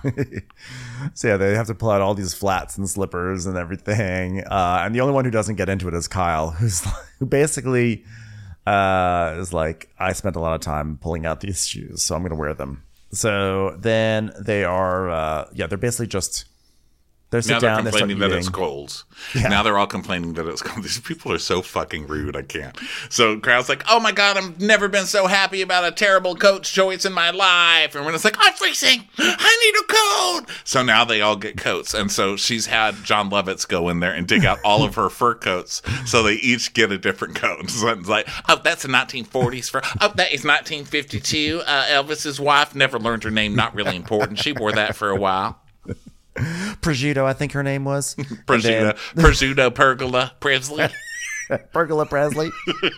So yeah, they have to pull out all these flats and slippers and everything. Uh, and the only one who doesn't get into it is Kyle, who's who basically uh, is like, "I spent a lot of time pulling out these shoes, so I'm going to wear them." So then they are, uh, yeah, they're basically just... They're now they're down, complaining they that it's cold. Yeah. Now they're all complaining that it's cold. These people are so fucking rude. I can't. So Kyle's like, "Oh my God, I've never been so happy about a terrible coat's choice in my life." And Rinna's like, "I'm freezing. I need a coat." So now they all get coats. And so she's had John Lovitz go in there and dig out all of her fur coats. So they each get a different coat. And so it's like, "Oh, that's a nineteen forties fur. Oh, that is nineteen fifty-two. Uh, Elvis's wife never learned her name. Not really important. She wore that for a while." Prosciutto, I think her name was. Prosciutto, then... Prosciutto Pergola Presley. Pergola Presley.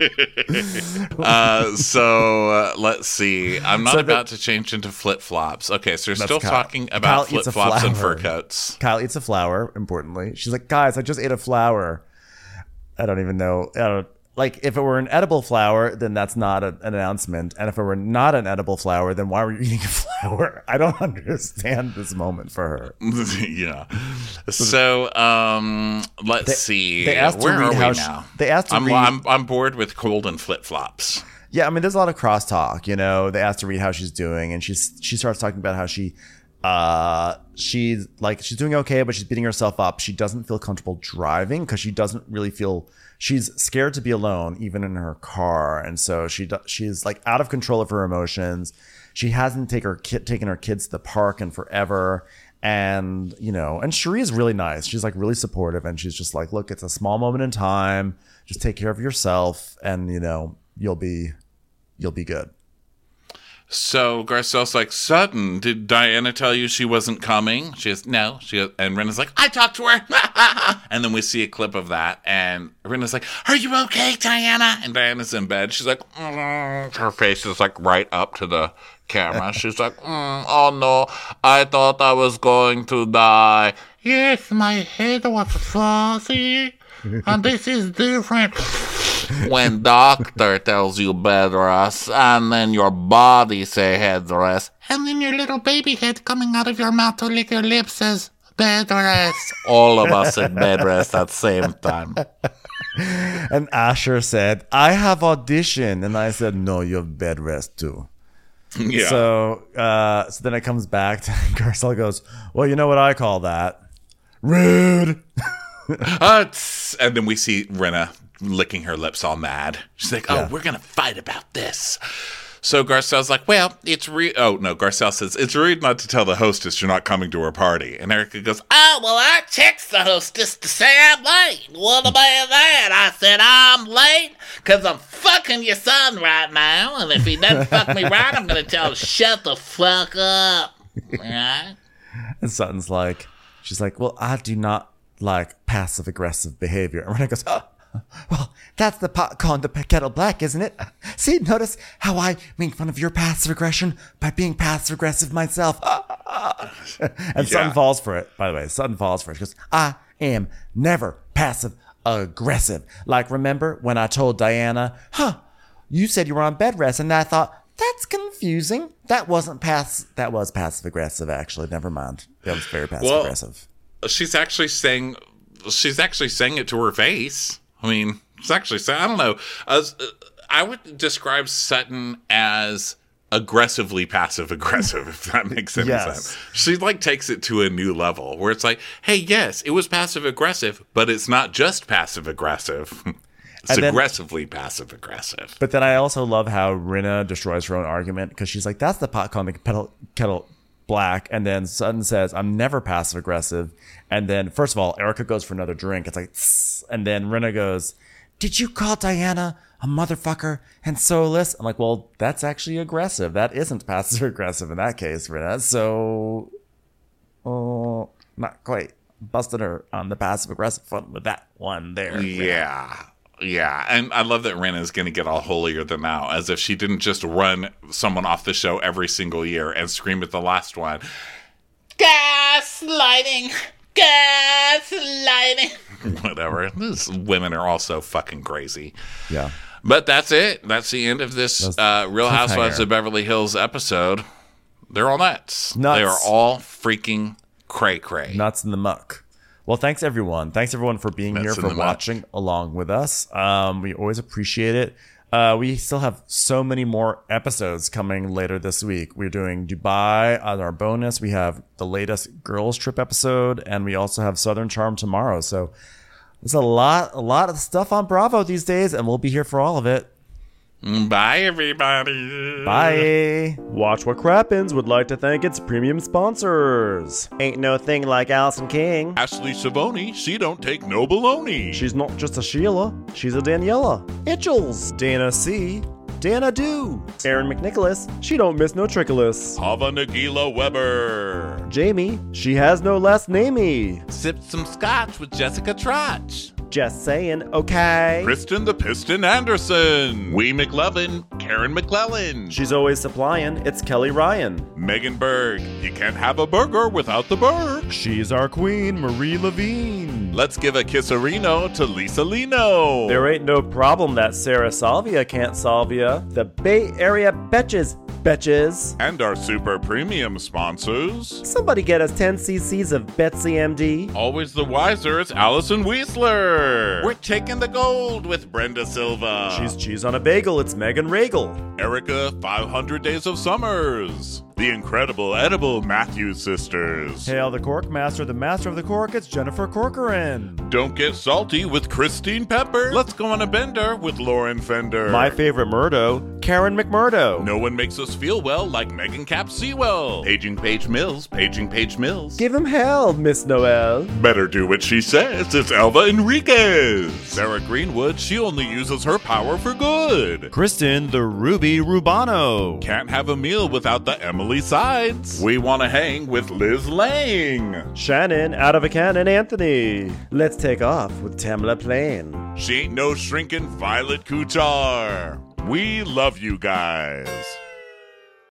uh, so uh, let's see. I'm not so about the... to change into flip flops. Okay, so they're still Kyle. talking about flip flops and fur coats. Kyle eats a flower, importantly. She's like, "Guys, I just ate a flower." I don't even know. I don't, like, if it were an edible flower, then that's not a, an announcement. And if it were not an edible flower, then why were you eating a flower? I don't understand this moment for her. Yeah. So, um, let's they, see. They asked Where to read are how we she, now? They asked to I'm, read. I'm, I'm bored with cold and flip flops. Yeah, I mean, there's a lot of crosstalk. You know, they asked to read how she's doing, and she's she starts talking about how she. Uh, she's like, she's doing okay, but she's beating herself up. She doesn't feel comfortable driving because she doesn't really feel, she's scared to be alone, even in her car. And so she, she's like out of control of her emotions. She hasn't take her kid, taken her kids to the park in forever. And, you know, and Cherie is really nice. She's like really supportive. And she's just like, "Look, it's a small moment in time. Just take care of yourself. And, you know, you'll be, you'll be good." So Garcelle's like, "Sutton, did Diana tell you she wasn't coming?" She goes, "No." She goes, and Rinna's like, "I talked to her." And then we see a clip of that, and Rinna's like, "Are you okay, Diana?" And Diana's in bed. She's like, mm. Her face is like right up to the camera. She's like, mm, "Oh no, I thought I was going to die." "Yes, my head was fuzzy, and this is different." When doctor tells you bed rest, and then your body say head rest, and then your little baby head coming out of your mouth to lick your lips says bed rest. All of us said bed rest at the same time. And Asher said, "I have audition," and I said, "No, you have bed rest too." Yeah. So, uh, so then it comes back to Garcelle goes, "Well, you know what I call that? Rude." uh, and then we see Rinna licking her lips all mad. She's like, oh, yeah. we're going to fight about this. So Garcelle's like, well, it's rude. Oh, no, Garcelle says, it's rude not to tell the hostess you're not coming to her party. And Erica goes, oh, well, I text the hostess to say I'm late. What about that? I said I'm late because I'm fucking your son right now. And if he doesn't fuck me right, I'm going to tell him, shut the fuck up. All right? And Sutton's like, she's like, well, I do not like passive-aggressive behavior. And Renee goes, oh. Well, that's the pot calling the kettle black, isn't it? See, notice how I make fun of your passive aggression by being passive aggressive myself. And yeah. Sutton falls for it, by the way. Sutton falls for it. She goes, I am never passive aggressive. Like, remember when I told Diana, huh, you said you were on bed rest, and I thought, that's confusing. That wasn't pass. That was passive aggressive, actually. Never mind. That was very passive well, aggressive. She's actually saying, she's actually saying it to her face. I mean, it's actually, I don't know. As, uh, I would describe Sutton as aggressively passive aggressive, if that makes any yes. sense. She like takes it to a new level where it's like, hey, yes, it was passive aggressive, but it's not just passive aggressive. It's and aggressively then, passive aggressive. But then I also love how Rinna destroys her own argument because she's like, that's the pot calling the kettle, kettle black. And then Sutton says, I'm never passive aggressive. And then, first of all, Erica goes for another drink. It's like, tss. And then Rinna goes, did you call Diana a motherfucker and soulless? I'm like, well, that's actually aggressive. That isn't passive aggressive in that case, Rinna. So, oh, not quite. Busted her on the passive aggressive front with that one there. Yeah. Rinna. Yeah, and I love that Rinna is going to get all holier than thou, as if she didn't just run someone off the show every single year and scream at the last one, gaslighting, gaslighting. Whatever. These women are all so fucking crazy. Yeah. But that's it. That's the end of this uh, Real Housewives of Beverly Hills episode. They're all nuts. nuts. They are all freaking cray-cray. Nuts in the muck. Well, thanks, everyone. Thanks, everyone, for being Nuts here, for watching muck. along with us. Um, we always appreciate it. Uh, we still have so many more episodes coming later this week. We're doing Dubai as our bonus. We have the latest girls trip episode, and we also have Southern Charm tomorrow. So there's a lot, a lot of stuff on Bravo these days, and we'll be here for all of it. Bye, everybody. Bye. Watch What Crappens would like to thank its premium sponsors. Ain't no thing like Allison King. Ashley Savoni, she don't take no baloney. She's not just a Sheila, she's a Daniela. Itchels. Dana C. Dana Do. Aaron McNicholas, she don't miss no trickolas. Hava Nagila Weber. Jamie, she has no last namey. Sipped some scotch with Jessica Trotch. Just saying, okay. Kristen the Piston Anderson. Wee McLevin. Karen McClellan. She's always supplying. It's Kelly Ryan. Megan Berg. You can't have a burger without the Berg. She's our queen, Marie Levine. Let's give a kisserino to Lisa Lino. There ain't no problem that Sarah Salvia can't solve ya. The Bay Area Betches. Betches. And our super premium sponsors. Somebody get us ten cc's of Betsy M D. Always the wiser is Allison Weisler. We're taking the gold with Brenda Silva. She's cheese on a bagel. It's Megan Regal. Erica, five hundred Days of Summers. The incredible edible Matthews sisters. Hail the Cork Master, the master of the cork. It's Jennifer Corcoran. Don't get salty with Christine Pepper. Let's go on a bender with Lauren Fender. My favorite Murdo, Karen McMurdo. No one makes us feel well like Megan Cap Sewell. Paging Paige Mills, Paging Paige Mills. Give him hell, Miss Noel. Better do what she says. It's Elva Enriquez. Sarah Greenwood, she only uses her power for good. Kristen, the Ruby Rubano. Can't have a meal without the Emily Sides. We want to hang with Liz Lang. Shannon, out of a cannon, Anthony. Let's take off with Tamla Plain. She ain't no shrinking Violet Kuchar. We love you guys.